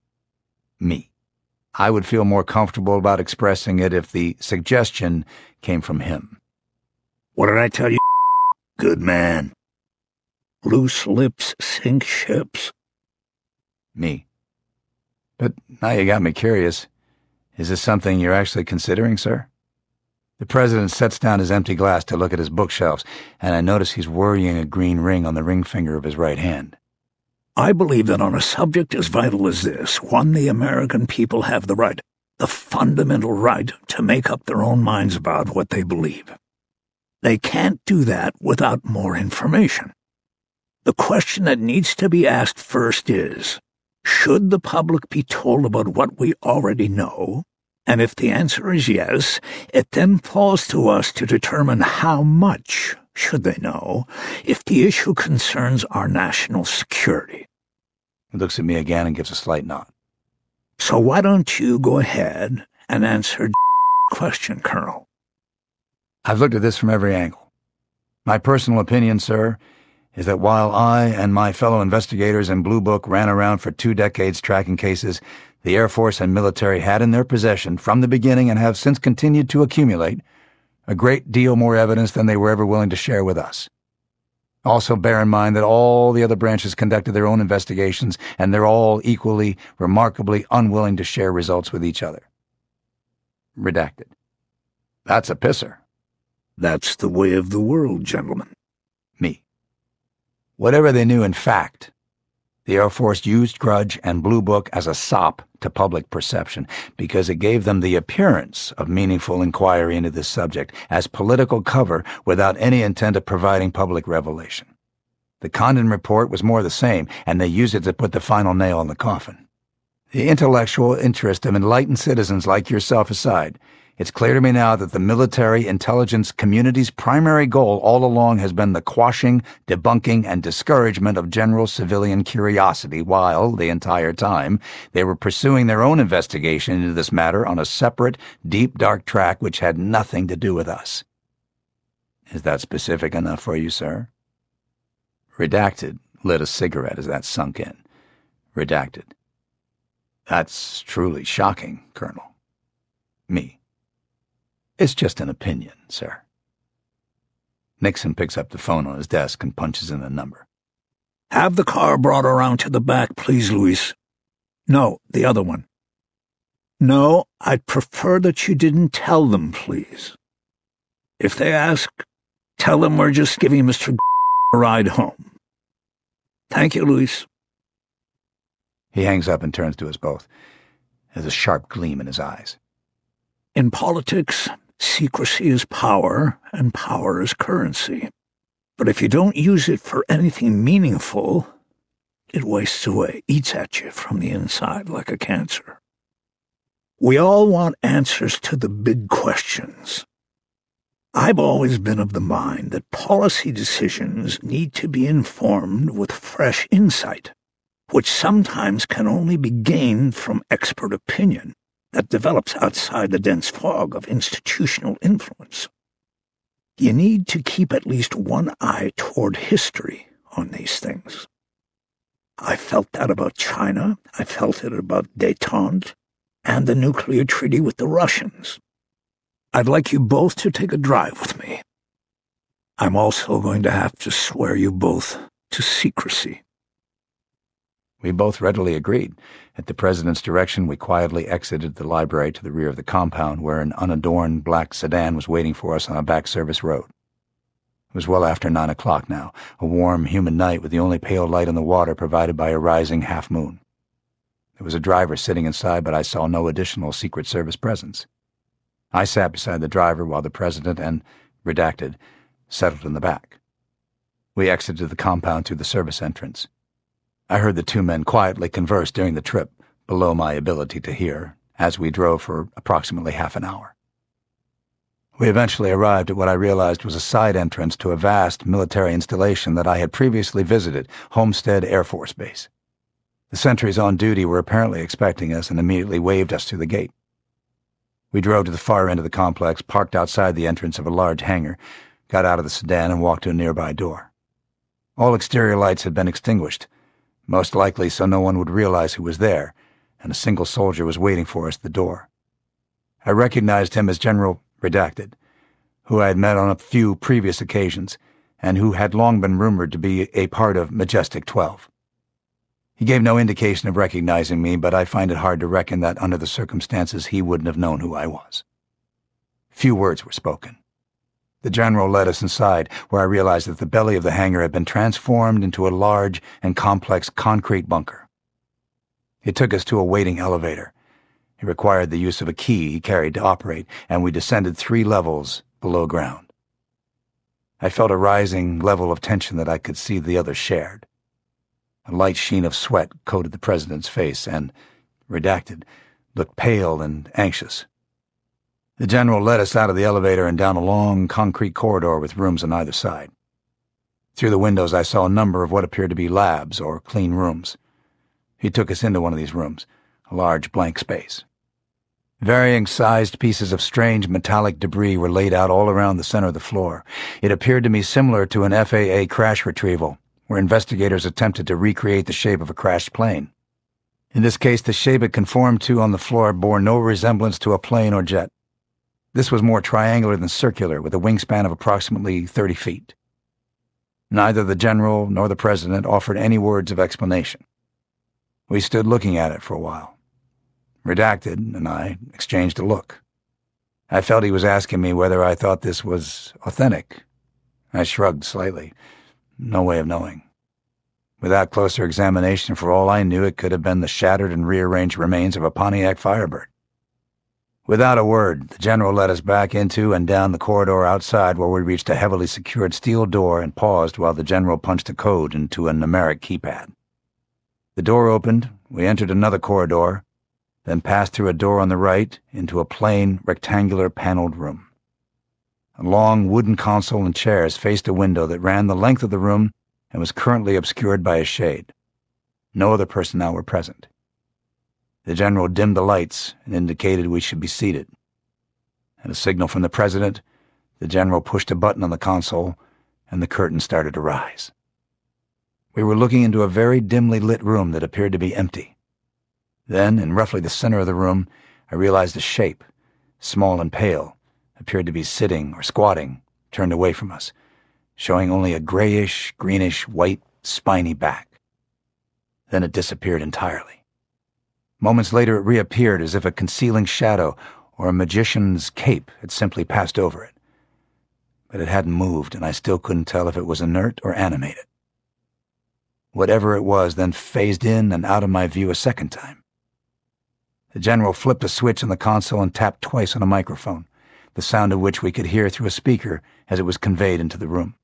Me. I would feel more comfortable about expressing it if the suggestion came from him. What did I tell you? Good man. Loose lips sink ships. Me. But now you got me curious. Is this something you're actually considering, sir? The President sets down his empty glass to look at his bookshelves, and I notice he's worrying a green ring on the ring finger of his right hand. I believe that on a subject as vital as this, one the American people have the right, the fundamental right, to make up their own minds about what they believe. They can't do that without more information. The question that needs to be asked first is, should the public be told about what we already know? And if the answer is yes, it then falls to us to determine how much should they know if the issue concerns our national security. He looks at me again and gives a slight nod. So why don't you go ahead and answer the question, Colonel? I've looked at this from every angle. My personal opinion, sir, is that while I and my fellow investigators in Blue Book ran around for two decades tracking cases the Air Force and military had in their possession from the beginning and have since continued to accumulate, a great deal more evidence than they were ever willing to share with us. Also bear in mind that all the other branches conducted their own investigations, and they're all equally, remarkably unwilling to share results with each other. Redacted. That's a pisser. That's the way of the world, gentlemen. Me. Whatever they knew in fact, the Air Force used Grudge and Blue Book as a sop to public perception because it gave them the appearance of meaningful inquiry into this subject as political cover without any intent of providing public revelation. The Condon report was more the same, and they used it to put the final nail in the coffin. The intellectual interest of enlightened citizens like yourself aside, it's clear to me now that the military intelligence community's primary goal all along has been the quashing, debunking, and discouragement of general civilian curiosity while, the entire time, they were pursuing their own investigation into this matter on a separate, deep, dark track which had nothing to do with us. Is that specific enough for you, sir? Redacted lit a cigarette as that sunk in. Redacted. That's truly shocking, Colonel. Me. It's just an opinion, sir. Nixon picks up the phone on his desk and punches in the number. Have the car brought around to the back, please, Luis. No, the other one. No, I'd prefer that you didn't tell them, please. If they ask, tell them we're just giving Mister a ride home. Thank you, Luis. He hangs up and turns to us both. There's a sharp gleam in his eyes. In politics, secrecy is power, and power is currency. But if you don't use it for anything meaningful, it wastes away, eats at you from the inside like a cancer. We all want answers to the big questions. I've always been of the mind that policy decisions need to be informed with fresh insight, which sometimes can only be gained from expert opinion that develops outside the dense fog of institutional influence. You need to keep at least one eye toward history on these things. I felt that about China, I felt it about détente, and the nuclear treaty with the Russians. I'd like you both to take a drive with me. I'm also going to have to swear you both to secrecy." We both readily agreed. At the president's direction, we quietly exited the library to the rear of the compound, where an unadorned black sedan was waiting for us on a back service road. It was well after nine o'clock now, a warm, humid night with the only pale light on the water provided by a rising half-moon. There was a driver sitting inside, but I saw no additional Secret Service presence. I sat beside the driver while the president and, redacted, settled in the back. We exited the compound through the service entrance. I heard the two men quietly converse during the trip, below my ability to hear, as we drove for approximately half an hour. We eventually arrived at what I realized was a side entrance to a vast military installation that I had previously visited, Homestead Air Force Base. The sentries on duty were apparently expecting us and immediately waved us through the gate. We drove to the far end of the complex, parked outside the entrance of a large hangar, got out of the sedan and walked to a nearby door. All exterior lights had been extinguished, most likely so no one would realize who was there, and a single soldier was waiting for us at the door. I recognized him as General Redacted, who I had met on a few previous occasions, and who had long been rumored to be a part of Majestic twelve. He gave no indication of recognizing me, but I find it hard to reckon that under the circumstances he wouldn't have known who I was. Few words were spoken. The general led us inside, where I realized that the belly of the hangar had been transformed into a large and complex concrete bunker. He took us to a waiting elevator. It required the use of a key he carried to operate, and we descended three levels below ground. I felt a rising level of tension that I could see the others shared. A light sheen of sweat coated the president's face, and, redacted, looked pale and anxious. The general led us out of the elevator and down a long concrete corridor with rooms on either side. Through the windows I saw a number of what appeared to be labs or clean rooms. He took us into one of these rooms, a large blank space. Varying-sized pieces of strange metallic debris were laid out all around the center of the floor. It appeared to me similar to an F A A crash retrieval, where investigators attempted to recreate the shape of a crashed plane. In this case, the shape it conformed to on the floor bore no resemblance to a plane or jet. This was more triangular than circular, with a wingspan of approximately thirty feet. Neither the general nor the president offered any words of explanation. We stood looking at it for a while. Redacted and I exchanged a look. I felt he was asking me whether I thought this was authentic. I shrugged slightly. No way of knowing. Without closer examination, for all I knew, it could have been the shattered and rearranged remains of a Pontiac Firebird. Without a word, the general led us back into and down the corridor outside, where we reached a heavily secured steel door and paused while the general punched a code into a numeric keypad. The door opened, we entered another corridor, then passed through a door on the right into a plain, rectangular paneled room. A long wooden console and chairs faced a window that ran the length of the room and was currently obscured by a shade. No other personnel were present. The general dimmed the lights and indicated we should be seated. At a signal from the president, the general pushed a button on the console, and the curtain started to rise. We were looking into a very dimly lit room that appeared to be empty. Then, in roughly the center of the room, I realized a shape, small and pale, appeared to be sitting or squatting, turned away from us, showing only a grayish, greenish, white, spiny back. Then it disappeared entirely. Moments later it reappeared as if a concealing shadow or a magician's cape had simply passed over it. But it hadn't moved, and I still couldn't tell if it was inert or animated. Whatever it was then phased in and out of my view a second time. The general flipped a switch on the console and tapped twice on a microphone, the sound of which we could hear through a speaker as it was conveyed into the room.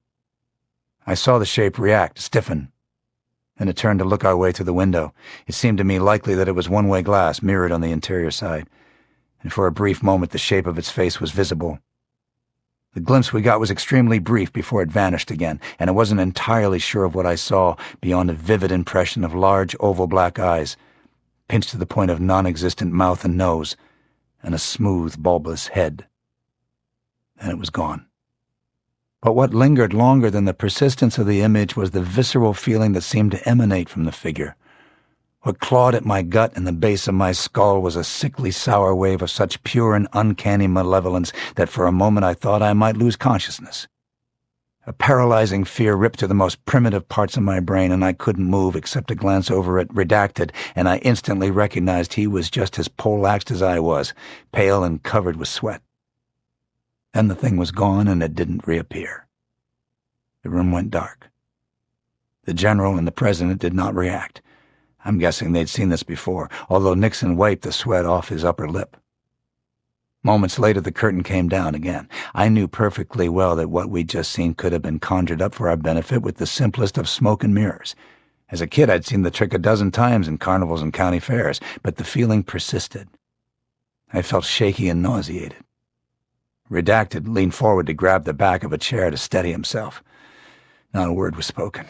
I saw the shape react, stiffen. Then it turned to look our way through the window. It seemed to me likely that it was one-way glass mirrored on the interior side, and for a brief moment the shape of its face was visible. The glimpse we got was extremely brief before it vanished again, and I wasn't entirely sure of what I saw beyond a vivid impression of large oval black eyes, pinched to the point of non-existent mouth and nose, and a smooth, bulbous head. Then it was gone. But what lingered longer than the persistence of the image was the visceral feeling that seemed to emanate from the figure. What clawed at my gut and the base of my skull was a sickly sour wave of such pure and uncanny malevolence that for a moment I thought I might lose consciousness. A paralyzing fear ripped to the most primitive parts of my brain, and I couldn't move except to glance over at Redacted, and I instantly recognized he was just as poleaxed as I was, pale and covered with sweat. Then the thing was gone, and it didn't reappear. The room went dark. The general and the president did not react. I'm guessing they'd seen this before, although Nixon wiped the sweat off his upper lip. Moments later, the curtain came down again. I knew perfectly well that what we'd just seen could have been conjured up for our benefit with the simplest of smoke and mirrors. As a kid, I'd seen the trick a dozen times in carnivals and county fairs, but the feeling persisted. I felt shaky and nauseated. Redacted leaned forward to grab the back of a chair to steady himself. Not a word was spoken.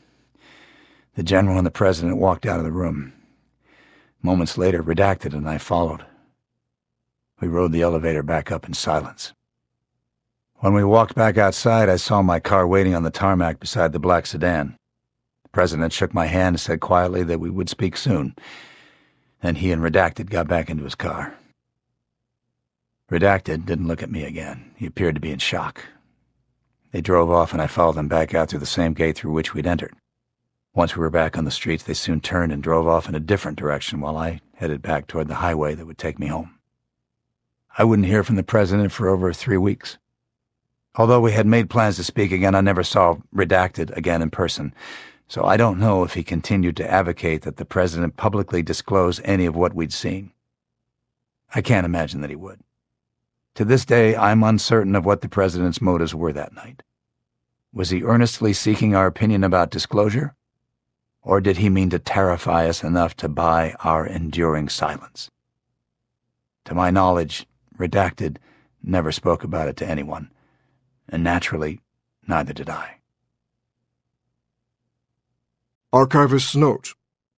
The general and the president walked out of the room. Moments later, Redacted and I followed. We rode the elevator back up in silence. When we walked back outside, I saw my car waiting on the tarmac beside the black sedan. The president shook my hand and said quietly that we would speak soon. Then he and Redacted got back into his car. Redacted didn't look at me again. He appeared to be in shock. They drove off and I followed them back out through the same gate through which we'd entered. Once we were back on the streets, they soon turned and drove off in a different direction while I headed back toward the highway that would take me home. I wouldn't hear from the president for over three weeks. Although we had made plans to speak again, I never saw Redacted again in person, so I don't know if he continued to advocate that the president publicly disclose any of what we'd seen. I can't imagine that he would. To this day, I'm uncertain of what the president's motives were that night. Was he earnestly seeking our opinion about disclosure? Or did he mean to terrify us enough to buy our enduring silence? To my knowledge, Redacted never spoke about it to anyone, and naturally, neither did I. Archivist's note.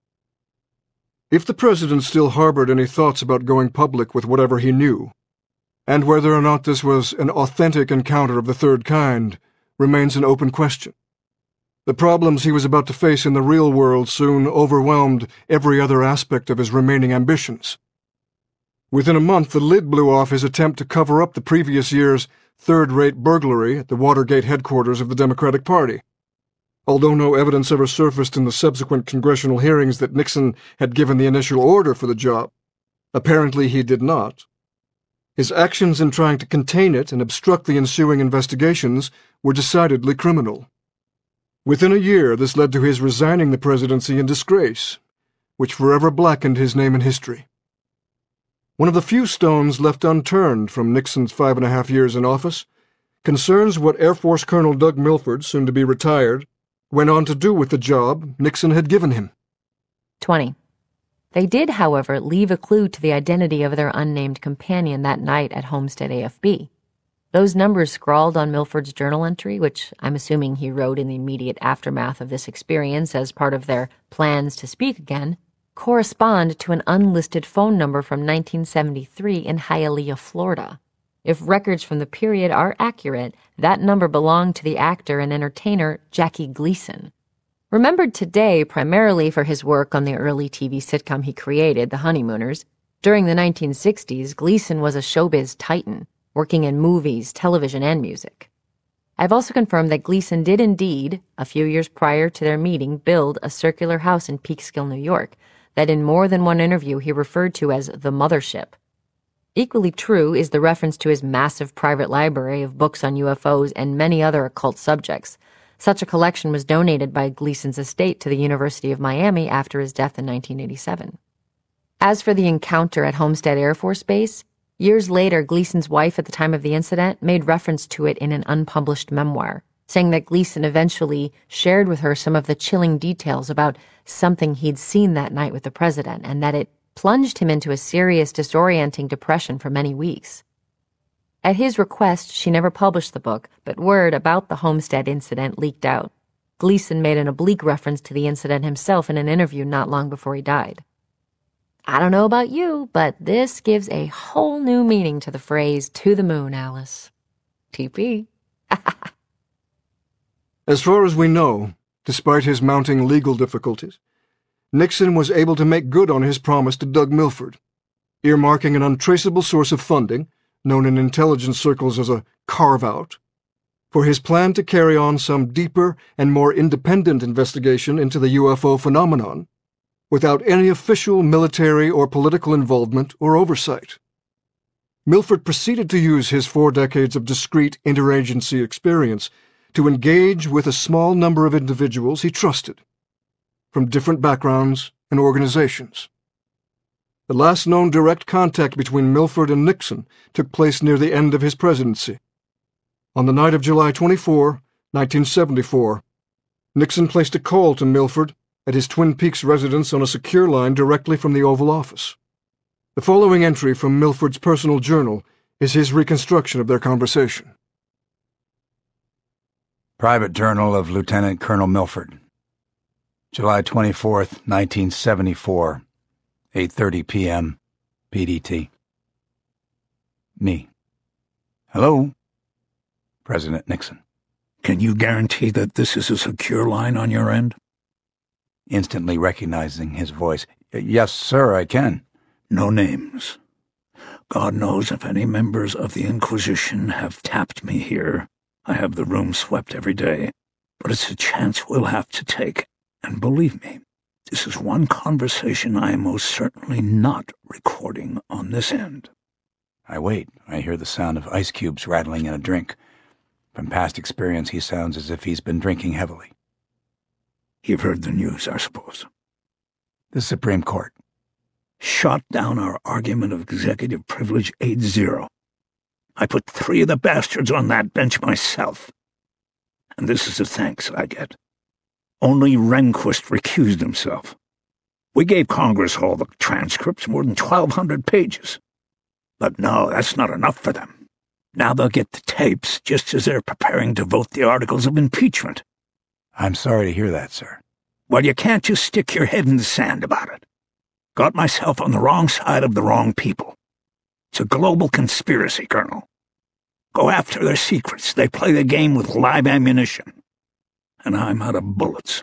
If the president still harbored any thoughts about going public with whatever he knew, and whether or not this was an authentic encounter of the third kind, remains an open question. The problems he was about to face in the real world soon overwhelmed every other aspect of his remaining ambitions. Within a month, the lid blew off his attempt to cover up the previous year's third-rate burglary at the Watergate headquarters of the Democratic Party. Although no evidence ever surfaced in the subsequent congressional hearings that Nixon had given the initial order for the job, apparently he did not. His actions in trying to contain it and obstruct the ensuing investigations were decidedly criminal. Within a year, this led to his resigning the presidency in disgrace, which forever blackened his name in history. One of the few stones left unturned from Nixon's five and a half years in office concerns what Air Force Colonel Doug Milford, soon to be retired, went on to do with the job Nixon had given him. twenty. They did, however, leave a clue to the identity of their unnamed companion that night at Homestead A F B. Those numbers scrawled on Milford's journal entry, which I'm assuming he wrote in the immediate aftermath of this experience as part of their plans to speak again, correspond to an unlisted phone number from nineteen seventy-three in Hialeah, Florida. If records from the period are accurate, that number belonged to the actor and entertainer Jackie Gleason. Remembered today primarily for his work on the early T V sitcom he created, The Honeymooners, during the nineteen sixties, Gleason was a showbiz titan, working in movies, television, and music. I've also confirmed that Gleason did indeed, a few years prior to their meeting, build a circular house in Peekskill, New York, that in more than one interview he referred to as the Mothership. Equally true is the reference to his massive private library of books on U F Os and many other occult subjects. Such a collection was donated by Gleason's estate to the University of Miami after his death in nineteen eighty-seven. As for the encounter at Homestead Air Force Base, years later, Gleason's wife at the time of the incident made reference to it in an unpublished memoir, saying that Gleason eventually shared with her some of the chilling details about something he'd seen that night with the president, and that it plunged him into a serious, disorienting depression for many weeks. At his request, she never published the book, but word about the Homestead incident leaked out. Gleason made an oblique reference to the incident himself in an interview not long before he died. I don't know about you, but this gives a whole new meaning to the phrase, "to the moon, Alice." T P As far as we know, despite his mounting legal difficulties, Nixon was able to make good on his promise to Doug Milford, earmarking an untraceable source of funding, known in intelligence circles as a carve-out, for his plan to carry on some deeper and more independent investigation into the U F O phenomenon, without any official military or political involvement or oversight. Milford proceeded to use his four decades of discreet interagency experience to engage with a small number of individuals he trusted, from different backgrounds and organizations. The last known direct contact between Milford and Nixon took place near the end of his presidency. On the night of July twenty-fourth, nineteen seventy-four, Nixon placed a call to Milford at his Twin Peaks residence on a secure line directly from the Oval Office. The following entry from Milford's personal journal is his reconstruction of their conversation. Private Journal of Lieutenant Colonel Milford. July twenty-fourth, nineteen seventy-four, eight thirty p m P D T. Me. Hello? President Nixon. Can you guarantee that this is a secure line on your end? Instantly recognizing his voice. Yes, sir, I can. No names. God knows if any members of the Inquisition have tapped me here. I have the room swept every day. But it's a chance we'll have to take. And believe me, this is one conversation I am most certainly not recording on this end. I wait. I hear the sound of ice cubes rattling in a drink. From past experience, he sounds as if he's been drinking heavily. You've heard the news, I suppose. The Supreme Court shot down our argument of executive privilege eight zero. I put three of the bastards on that bench myself. And this is the thanks I get. Only Rehnquist recused himself. We gave Congress all the transcripts, more than twelve hundred pages. But no, that's not enough for them. Now they'll get the tapes just as they're preparing to vote the articles of impeachment. I'm sorry to hear that, sir. Well, you can't just stick your head in the sand about it. Got myself on the wrong side of the wrong people. It's a global conspiracy, Colonel. Go after their secrets. They play the game with live ammunition. And I'm out of bullets.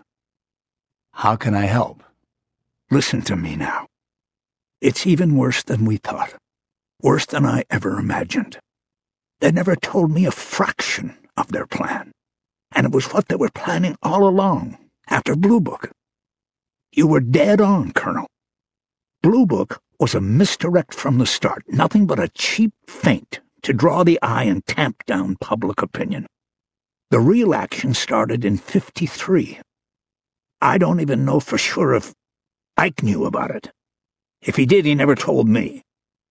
How can I help? Listen to me now. It's even worse than we thought. Worse than I ever imagined. They never told me a fraction of their plan. And it was what they were planning all along, after Blue Book. You were dead on, Colonel. Blue Book was a misdirect from the start, nothing but a cheap feint to draw the eye and tamp down public opinion. The real action started in fifty-three. I don't even know for sure if Ike knew about it. If he did, he never told me.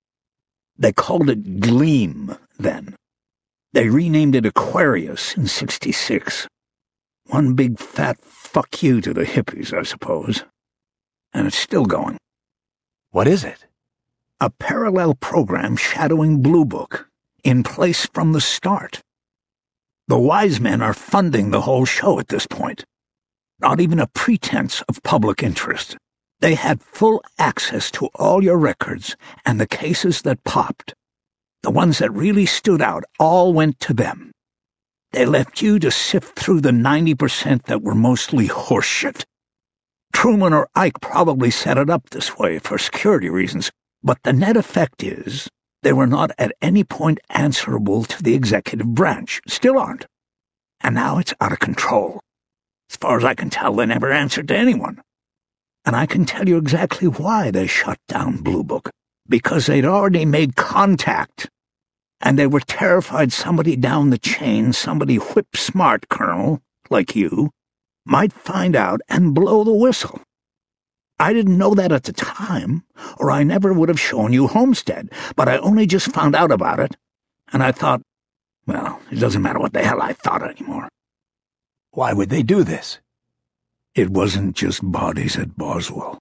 They called it Gleam then. They renamed it Aquarius in sixty-six. One big fat fuck you to the hippies, I suppose. And it's still going. What is it? A parallel program shadowing Blue Book, in place from the start. The wise men are funding the whole show at this point. Not even a pretense of public interest. They had full access to all your records, and the cases that popped, the ones that really stood out, all went to them. They left you to sift through the ninety percent that were mostly horseshit. Truman or Ike probably set it up this way for security reasons, but the net effect is they were not at any point answerable to the executive branch. Still aren't. And now it's out of control. As far as I can tell, they never answered to anyone. And I can tell you exactly why they shut down Blue Book. Because they'd already made contact. And they were terrified somebody down the chain, somebody whip-smart, Colonel, like you, might find out and blow the whistle. I didn't know that at the time, or I never would have shown you Homestead, but I only just found out about it, and I thought, well, it doesn't matter what the hell I thought anymore. Why would they do this? It wasn't just bodies at Boswell.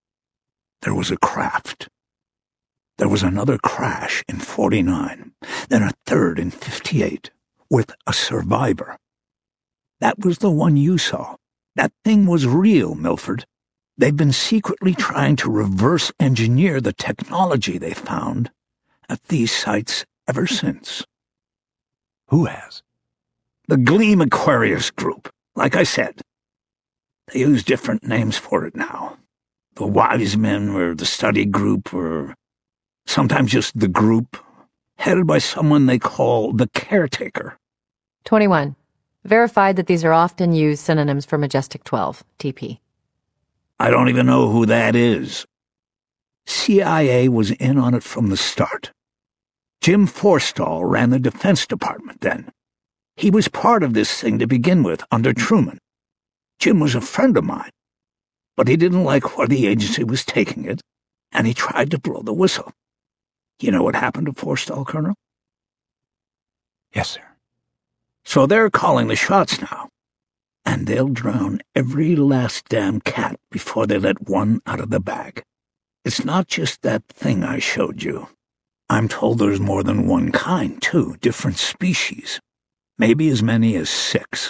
There was a craft. There was another crash in forty-nine, then a third in fifty-eight, with a survivor. That was the one you saw. That thing was real, Milford. They've been secretly trying to reverse engineer the technology they found at these sites ever since. Who has? The Gleam Aquarius Group. Like I said, they use different names for it now. The Wise Men, or the Study Group, or sometimes just the Group, headed by someone they call the Caretaker. twenty-one. Verified that these are often used synonyms for Majestic twelve, T P. I don't even know who that is. C I A was in on it from the start. Jim Forstall ran the Defense Department then. He was part of this thing to begin with, under Truman. Jim was a friend of mine, but he didn't like where the agency was taking it, and he tried to blow the whistle. You know what happened to Forstall, Colonel? Yes, sir. So they're calling the shots now, and they'll drown every last damn cat before they let one out of the bag. It's not just that thing I showed you. I'm told there's more than one kind, too, different species. Maybe as many as six.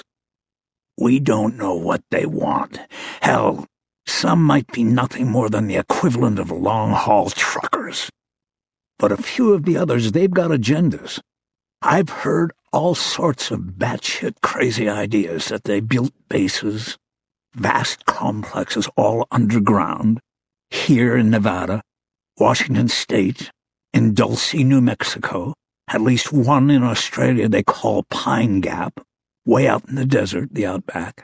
We don't know what they want. Hell, some might be nothing more than the equivalent of long-haul truckers. But a few of the others, they've got agendas. I've heard all sorts of batshit crazy ideas that they built bases, vast complexes all underground, here in Nevada, Washington State, in Dulce, New Mexico, at least one in Australia they call Pine Gap, way out in the desert, the outback.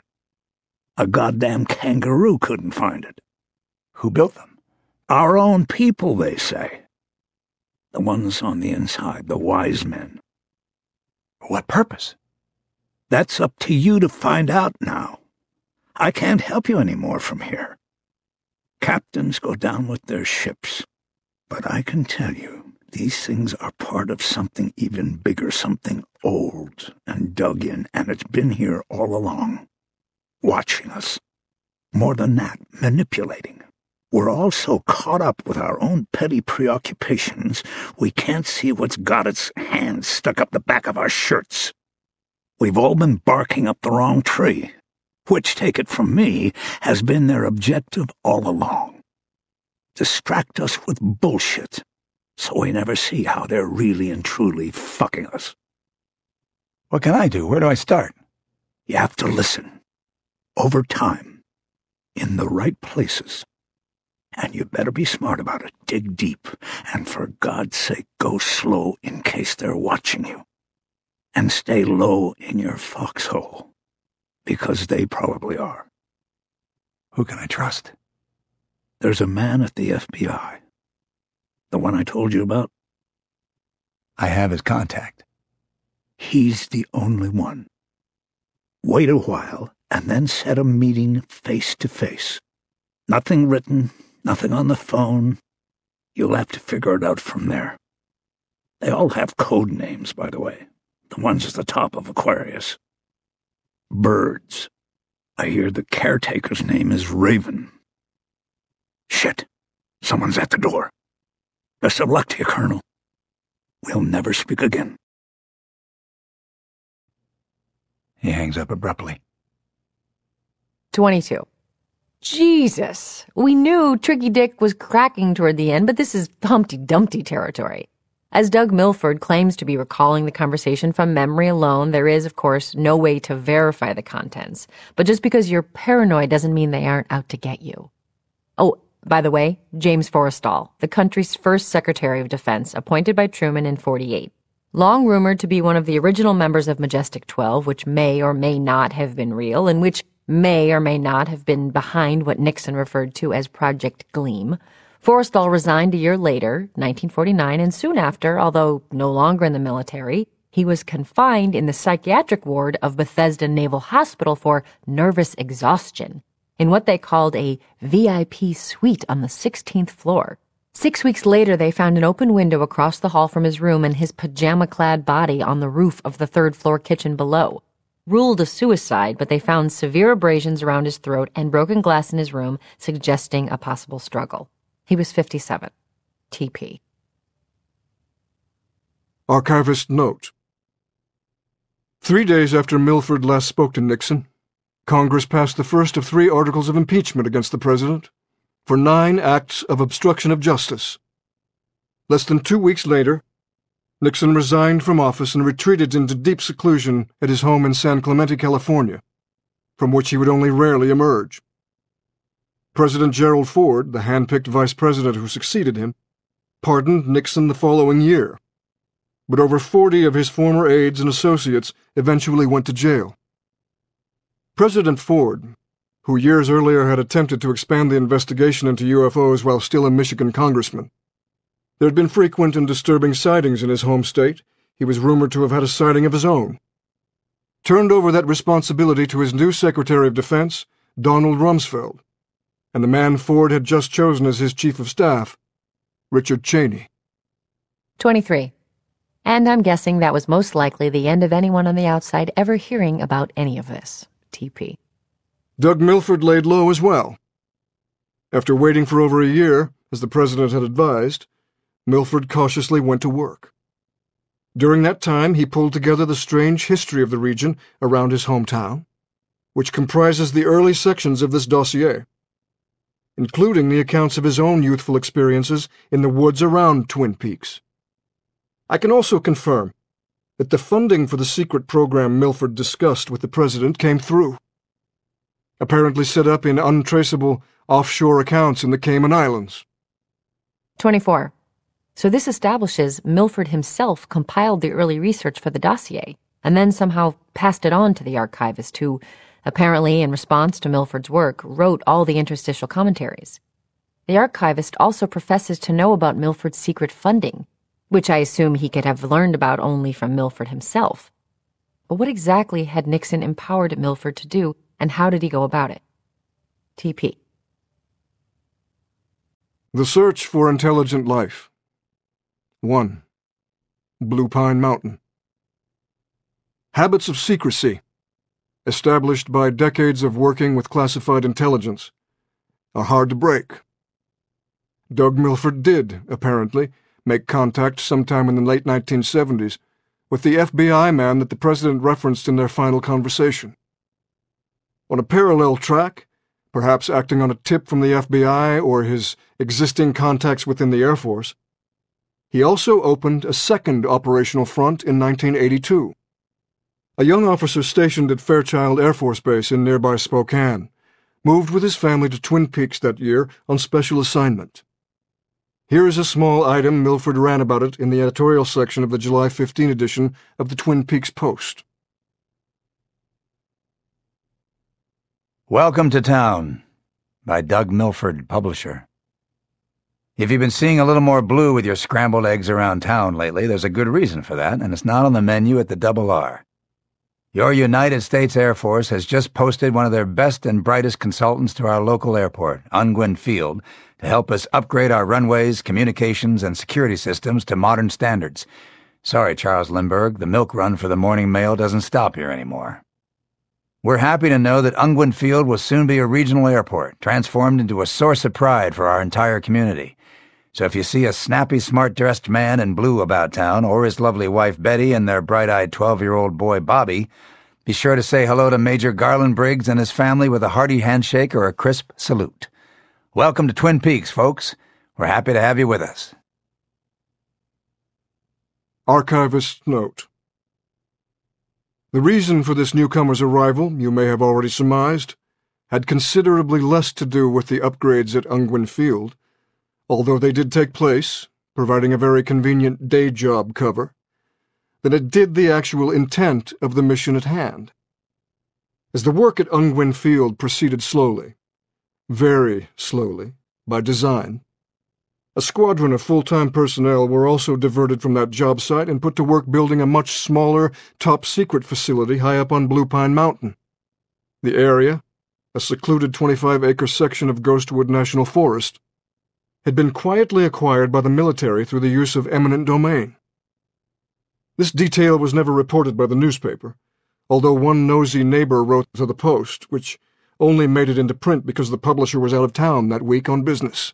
A goddamn kangaroo couldn't find it. Who built them? Our own people, they say. The ones on the inside, the Wise Men. For what purpose? That's up to you to find out now. I can't help you any more from here. Captains go down with their ships. But I can tell you, these things are part of something even bigger, something old and dug in, and it's been here all along, watching us. More than that, manipulating. We're all so caught up with our own petty preoccupations, we can't see what's got its hands stuck up the back of our shirts. We've all been barking up the wrong tree, which, take it from me, has been their objective all along. Distract us with bullshit, so we never see how they're really and truly fucking us. What can I do? Where do I start? You have to listen. Over time. In the right places. And you better be smart about it. Dig deep. And for God's sake, go slow in case they're watching you. And stay low in your foxhole. Because they probably are. Who can I trust? There's a man at the F B I. The one I told you about? I have his contact. He's the only one. Wait a while, and then set a meeting face to face. Nothing written, nothing on the phone. You'll have to figure it out from there. They all have code names, by the way. The ones at the top of Aquarius. Birds. I hear the caretaker's name is Raven. Shit. Someone's at the door. Best of luck to you, Colonel. We'll never speak again. He hangs up abruptly. twenty-two. Jesus! We knew Tricky Dick was cracking toward the end, but this is Humpty Dumpty territory. As Doug Milford claims to be recalling the conversation from memory alone, there is, of course, no way to verify the contents. But just because you're paranoid doesn't mean they aren't out to get you. Oh, by the way, James Forrestal, the country's first Secretary of Defense, appointed by Truman in forty-eight. Long rumored to be one of the original members of Majestic twelve, which may or may not have been real, and which may or may not have been behind what Nixon referred to as Project Gleam. Forrestal resigned a year later, nineteen forty-nine, and soon after, although no longer in the military, he was confined in the psychiatric ward of Bethesda Naval Hospital for nervous exhaustion, in what they called a V I P suite on the sixteenth floor. Six weeks later, they found an open window across the hall from his room and his pajama-clad body on the roof of the third-floor kitchen below. Ruled a suicide, but they found severe abrasions around his throat and broken glass in his room, suggesting a possible struggle. He was fifty-seven. T P. Archivist note. Three days after Milford last spoke to Nixon, Congress passed the first of three articles of impeachment against the president for nine acts of obstruction of justice. Less than two weeks later, Nixon resigned from office and retreated into deep seclusion at his home in San Clemente, California. from which he would only rarely emerge. President Gerald Ford, the hand-picked vice president who succeeded him, pardoned Nixon the following year, but over forty of his former aides and associates eventually went to jail. President Ford, who years earlier had attempted to expand the investigation into U F Os while still a Michigan congressman. There had been frequent and disturbing sightings in his home state. He was rumored to have had a sighting of his own. Turned over that responsibility to his new Secretary of Defense, Donald Rumsfeld, and the man Ford had just chosen as his chief of staff, Richard Cheney. twenty-three. And I'm guessing that was most likely the end of anyone on the outside ever hearing about any of this. T P. Doug Milford laid low as well. After waiting for over a year, as the president had advised, Milford cautiously went to work. During that time, he pulled together the strange history of the region around his hometown, which comprises the early sections of this dossier, including the accounts of his own youthful experiences in the woods around Twin Peaks. I can also confirm that the funding for the secret program Milford discussed with the president came through, apparently set up in untraceable offshore accounts in the Cayman Islands. twenty-four. So this establishes Milford himself compiled the early research for the dossier, and then somehow passed it on to the archivist who, apparently in response to Milford's work, wrote all the interstitial commentaries. The archivist also professes to know about Milford's secret funding, which I assume he could have learned about only from Milford himself. But what exactly had Nixon empowered Milford to do, and how did he go about it? T P. The search for intelligent life. one. Blue Pine Mountain. Habits of secrecy, established by decades of working with classified intelligence, are hard to break. Doug Milford did, apparently, make contact sometime in the late nineteen seventies with the F B I man that the president referenced in their final conversation. On a parallel track, perhaps acting on a tip from the F B I or his existing contacts within the Air Force, he also opened a second operational front in nineteen eighty-two. A young officer stationed at Fairchild Air Force Base in nearby Spokane moved with his family to Twin Peaks that year on special assignment. Here is a small item Milford ran about it in the editorial section of the July fifteenth edition of the Twin Peaks Post. Welcome to Town, by Doug Milford, publisher. If you've been seeing a little more blue with your scrambled eggs around town lately, there's a good reason for that, and it's not on the menu at the Double R. Your United States Air Force has just posted one of their best and brightest consultants to our local airport, Unguin Field, to help us upgrade our runways, communications, and security systems to modern standards. Sorry, Charles Lindbergh, the milk run for the morning mail doesn't stop here anymore. We're happy to know that Unguin Field will soon be a regional airport, transformed into a source of pride for our entire community. So if you see a snappy, smart-dressed man in blue about town, or his lovely wife Betty and their bright-eyed twelve-year-old boy Bobby, be sure to say hello to Major Garland Briggs and his family with a hearty handshake or a crisp salute. Welcome to Twin Peaks, folks. We're happy to have you with us. Archivist's note. The reason for this newcomer's arrival, you may have already surmised, had considerably less to do with the upgrades at Unguin Field, although they did take place, providing a very convenient day job cover, than it did the actual intent of the mission at hand. As the work at Unguin Field proceeded slowly, very slowly, by design, a squadron of full-time personnel were also diverted from that job site and put to work building a much smaller, top-secret facility high up on Blue Pine Mountain. The area, a secluded twenty-five acre section of Ghostwood National Forest, had been quietly acquired by the military through the use of eminent domain. This detail was never reported by the newspaper, although one nosy neighbor wrote to the Post, which only made it into print because the publisher was out of town that week on business.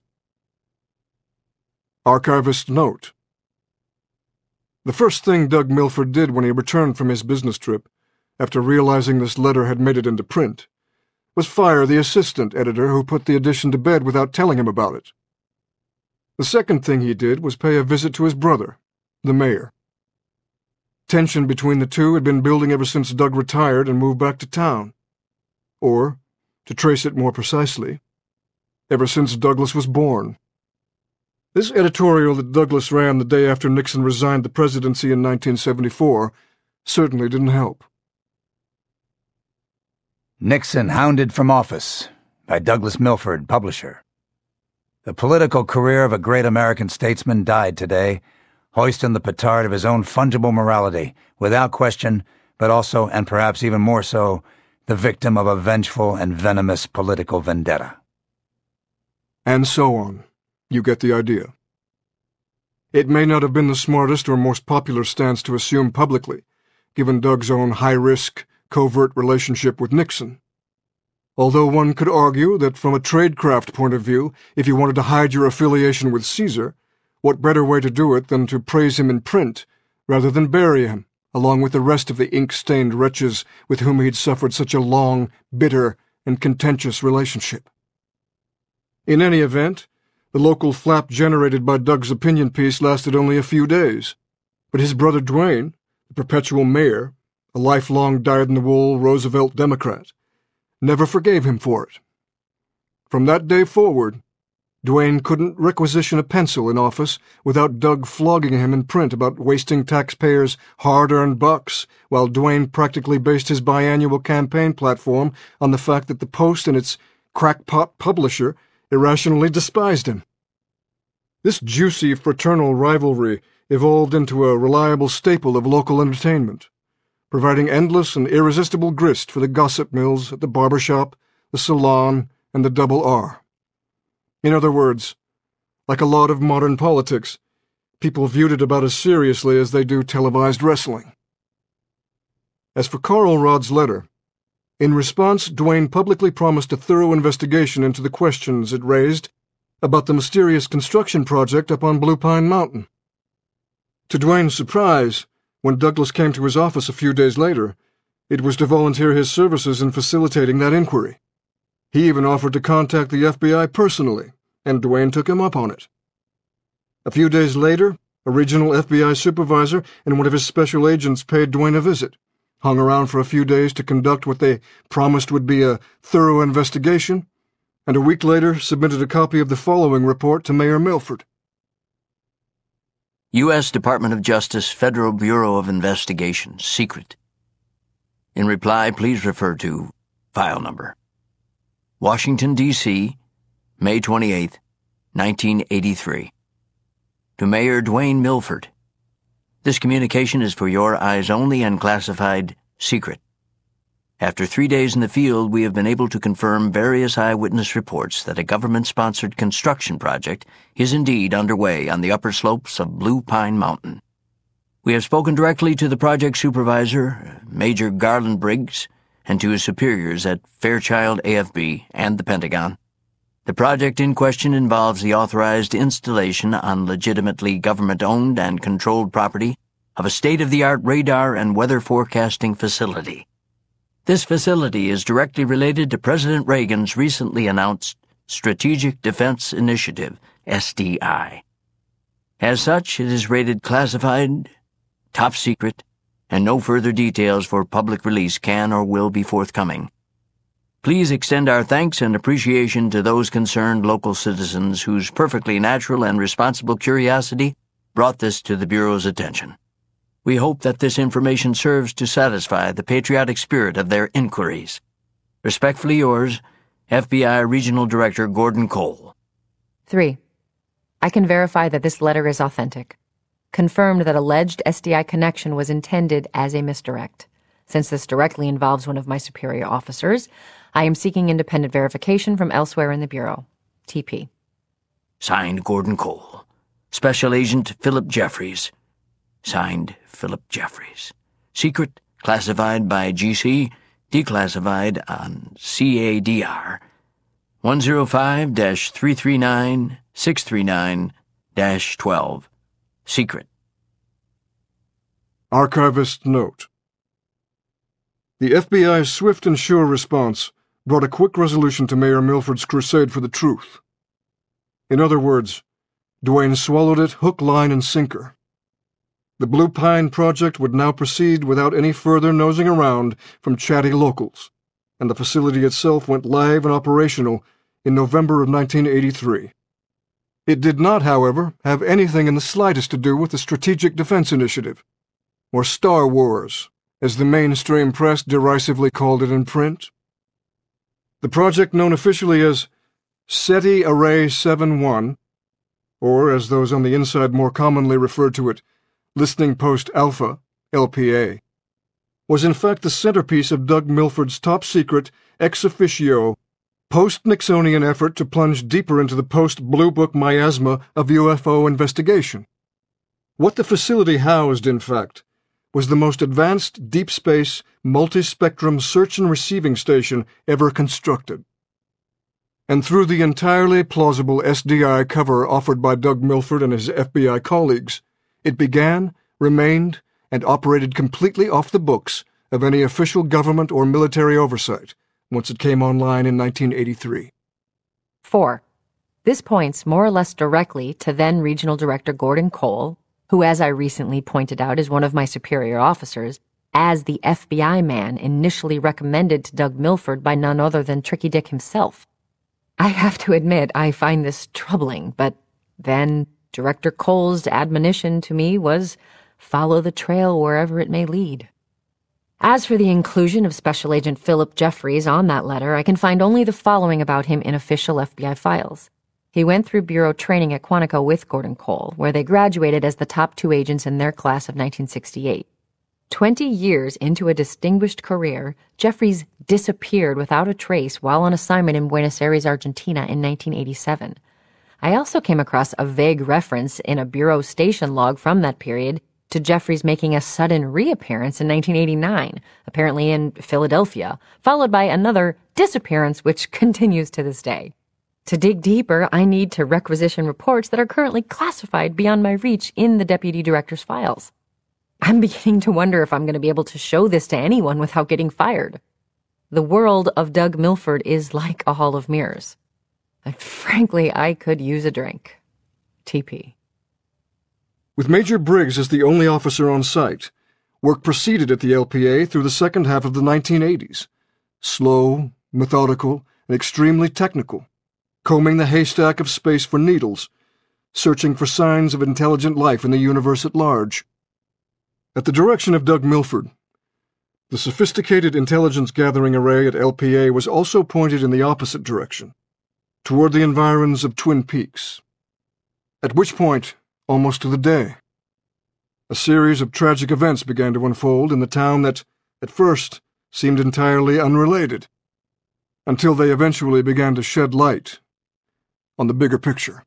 Archivist's note. The first thing Doug Milford did when he returned from his business trip, after realizing this letter had made it into print, was fire the assistant editor who put the edition to bed without telling him about it. The second thing he did was pay a visit to his brother, the mayor. Tension between the two had been building ever since Doug retired and moved back to town. or, to trace it more precisely, ever since Douglas was born. This editorial that Douglas ran the day after Nixon resigned the presidency in nineteen seventy-four certainly didn't help. Nixon Hounded from Office by Douglas Milford, publisher. The political career of a great American statesman died today, hoisting the petard of his own fungible morality, without question, but also, and perhaps even more so, the victim of a vengeful and venomous political vendetta. And so on. You get the idea. It may not have been the smartest or most popular stance to assume publicly, given Doug's own high-risk, covert relationship with Nixon. Although one could argue that from a tradecraft point of view, if you wanted to hide your affiliation with Caesar, what better way to do it than to praise him in print, rather than bury him, along with the rest of the ink-stained wretches with whom he'd suffered such a long, bitter, and contentious relationship. In any event, the local flap generated by Doug's opinion piece lasted only a few days, but his brother Duane, the perpetual mayor, a lifelong dyed-in-the-wool Roosevelt Democrat, never forgave him for it. From that day forward, Duane couldn't requisition a pencil in office without Doug flogging him in print about wasting taxpayers' hard-earned bucks, while Duane practically based his biannual campaign platform on the fact that the Post and its crackpot publisher irrationally despised him. This juicy fraternal rivalry evolved into a reliable staple of local entertainment, providing endless and irresistible grist for the gossip mills at the barber shop, the salon, and the Double R. In other words, like a lot of modern politics, people viewed it about as seriously as they do televised wrestling. As for Carl Rod's letter, in response, Duane publicly promised a thorough investigation into the questions it raised about the mysterious construction project up on Blue Pine Mountain. To Duane's surprise, when Douglas came to his office a few days later, it was to volunteer his services in facilitating that inquiry. He even offered to contact the F B I personally, and Duane took him up on it. A few days later, a regional F B I supervisor and one of his special agents paid Duane a visit, hung around for a few days to conduct what they promised would be a thorough investigation, and a week later submitted a copy of the following report to Mayor Milford. U S Department of Justice, Federal Bureau of Investigation, secret. In reply, please refer to file number. Washington, D C, May twenty-eighth, nineteen eighty-three. To Mayor Duane Milford. This communication is for your eyes only and classified secret. After three days in the field, we have been able to confirm various eyewitness reports that a government-sponsored construction project is indeed underway on the upper slopes of Blue Pine Mountain. We have spoken directly to the project supervisor, Major Garland Briggs, and to his superiors at Fairchild A F B and the Pentagon. The project in question involves the authorized installation on legitimately government-owned and controlled property of a state-of-the-art radar and weather forecasting facility. This facility is directly related to President Reagan's recently announced Strategic Defense Initiative, S D I. As such, it is rated classified, top secret, and no further details for public release can or will be forthcoming. Please extend our thanks and appreciation to those concerned local citizens whose perfectly natural and responsible curiosity brought this to the Bureau's attention. We hope that this information serves to satisfy the patriotic spirit of their inquiries. Respectfully yours, F B I Regional Director Gordon Cole. Three. I can verify that this letter is authentic. Confirmed that alleged S D I connection was intended as a misdirect. Since this directly involves one of my superior officers, I am seeking independent verification from elsewhere in the Bureau. T P. Signed, Gordon Cole. Special Agent Philip Jeffries. Signed, Philip Jeffries. Secret, classified by G C, declassified on C A D R one oh five dash three three nine six three nine dash twelve. Secret. Archivist note. The F B I's swift and sure response brought a quick resolution to Mayor Milford's crusade for the truth. In other words, Duane swallowed it hook, line, and sinker. The Blue Pine project would now proceed without any further nosing around from chatty locals. and the facility itself went live and operational in November of nineteen eighty-three. It did not, however, have anything in the slightest to do with the Strategic Defense Initiative, or Star Wars, as the mainstream press derisively called it in print. The project, known officially as SETI Array seven one, or as those on the inside more commonly referred to it, Listening Post Alpha, L P A, was in fact the centerpiece of Doug Milford's top-secret, ex officio, post-Nixonian effort to plunge deeper into the post-Blue Book miasma of U F O investigation. What the facility housed, in fact, was the most advanced deep space, multi-spectrum search and receiving station ever constructed. And through the entirely plausible S D I cover offered by Doug Milford and his F B I colleagues, it began, remained, and operated completely off the books of any official government or military oversight once it came online in nineteen eighty-three. Four. This points more or less directly to then Regional Director Gordon Cole, who, as I recently pointed out, is one of my superior officers, as the F B I man initially recommended to Doug Milford by none other than Tricky Dick himself. I have to admit I find this troubling, but then Director Cole's admonition to me was, follow the trail wherever it may lead. As for the inclusion of Special Agent Philip Jeffries on that letter, I can find only the following about him in official F B I files. He went through bureau training at Quantico with Gordon Cole, where they graduated as the top two agents in their class of nineteen sixty-eight. Twenty years into a distinguished career, Jeffries disappeared without a trace while on assignment in Buenos Aires, Argentina in nineteen eighty-seven. I also came across a vague reference in a bureau station log from that period to Jeffries making a sudden reappearance in nineteen eighty-nine, apparently in Philadelphia, followed by another disappearance which continues to this day. To dig deeper, I need to requisition reports that are currently classified beyond my reach in the Deputy Director's files. I'm beginning to wonder if I'm going to be able to show this to anyone without getting fired. The world of Doug Milford is like a hall of mirrors. And frankly, I could use a drink. T P. With Major Briggs as the only officer on site, work proceeded at the L P A through the second half of the nineteen eighties. Slow, methodical, and extremely technical, combing the haystack of space for needles, searching for signs of intelligent life in the universe at large. At the direction of Doug Milford, the sophisticated intelligence-gathering array at L P A was also pointed in the opposite direction, toward the environs of Twin Peaks. At which point, almost to the day, a series of tragic events began to unfold in the town that, at first, seemed entirely unrelated, until they eventually began to shed light on the bigger picture.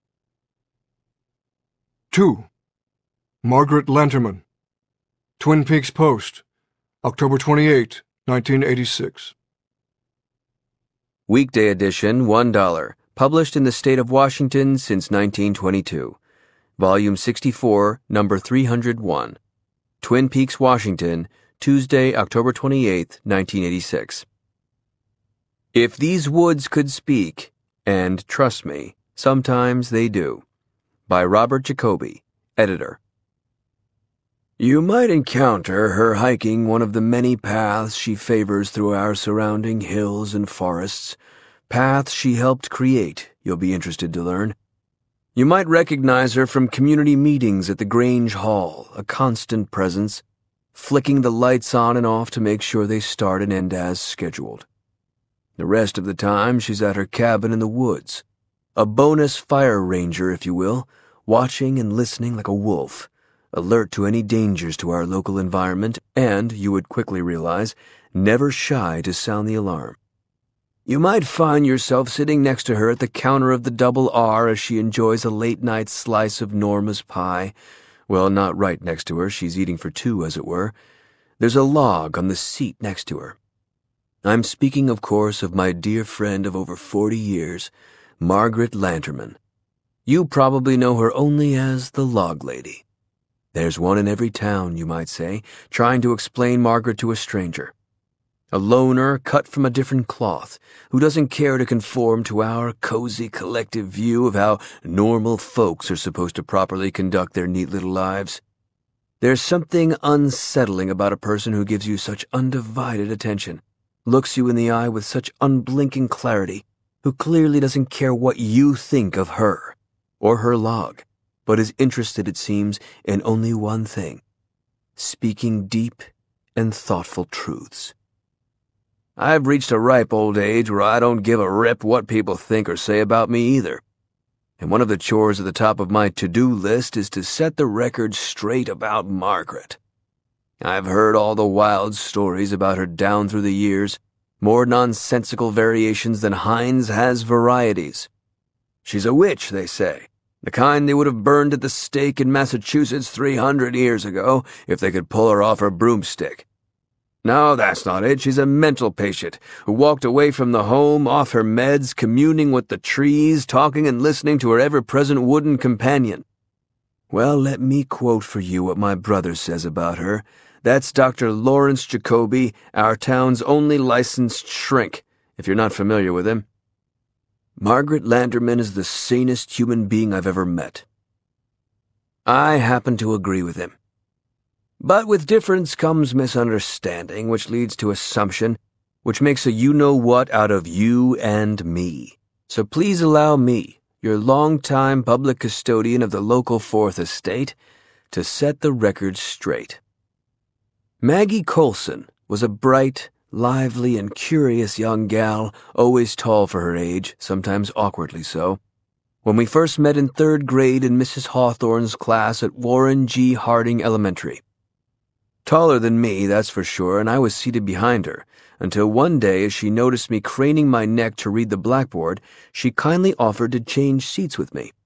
Two. Margaret Lanterman, Twin Peaks Post, October twenty-eighth, nineteen eighty-six. Weekday edition, one dollar. Published in the state of Washington since nineteen twenty-two. Volume sixty-four, number three hundred one. Twin Peaks, Washington, Tuesday, October twenty-eighth, nineteen eighty-six. If these woods could speak, and trust me, sometimes they do. By Robert Jacoby, editor. You might encounter her hiking one of the many paths she favors through our surrounding hills and forests, paths she helped create, you'll be interested to learn. You might recognize her from community meetings at the Grange Hall, a constant presence, flicking the lights on and off to make sure they start and end as scheduled. The rest of the time, she's at her cabin in the woods, a bonus fire ranger, if you will, watching and listening like a wolf, alert to any dangers to our local environment, and, you would quickly realize, never shy to sound the alarm. You might find yourself sitting next to her at the counter of the Double R as she enjoys a late-night slice of Norma's pie. Well, not right next to her, she's eating for two, as it were. There's a log on the seat next to her. I'm speaking, of course, of my dear friend of over forty years, Margaret Lanterman. You probably know her only as the Log Lady. There's one in every town, you might say, trying to explain Margaret to a stranger. A loner cut from a different cloth, who doesn't care to conform to our cozy collective view of how normal folks are supposed to properly conduct their neat little lives. There's something unsettling about a person who gives you such undivided attention, looks you in the eye with such unblinking clarity, who clearly doesn't care what you think of her or her log, but is interested, it seems, in only one thing: speaking deep and thoughtful truths. I've reached a ripe old age where I don't give a rip what people think or say about me either. And one of the chores at the top of my to-do list is to set the record straight about Margaret. I've heard all the wild stories about her down through the years, more nonsensical variations than Heinz has varieties. She's a witch, they say, the kind they would have burned at the stake in Massachusetts three hundred years ago if they could pull her off her broomstick. No, that's not it. She's a mental patient who walked away from the home, off her meds, communing with the trees, talking and listening to her ever-present wooden companion. Well, let me quote for you what my brother says about her. That's Doctor Lawrence Jacoby, our town's only licensed shrink, if you're not familiar with him. Margaret Landerman is the sanest human being I've ever met. I happen to agree with him. But with difference comes misunderstanding, which leads to assumption, which makes a you-know-what out of you and me. So please allow me, your long-time public custodian of the local Fourth Estate, to set the record straight. Maggie Coulson was a bright, lively, and curious young gal, always tall for her age, sometimes awkwardly so. When we first met in third grade in Missus Hawthorne's class at Warren G. Harding Elementary. Taller than me, that's for sure, and I was seated behind her, until one day, as she noticed me craning my neck to read the blackboard, she kindly offered to change seats with me.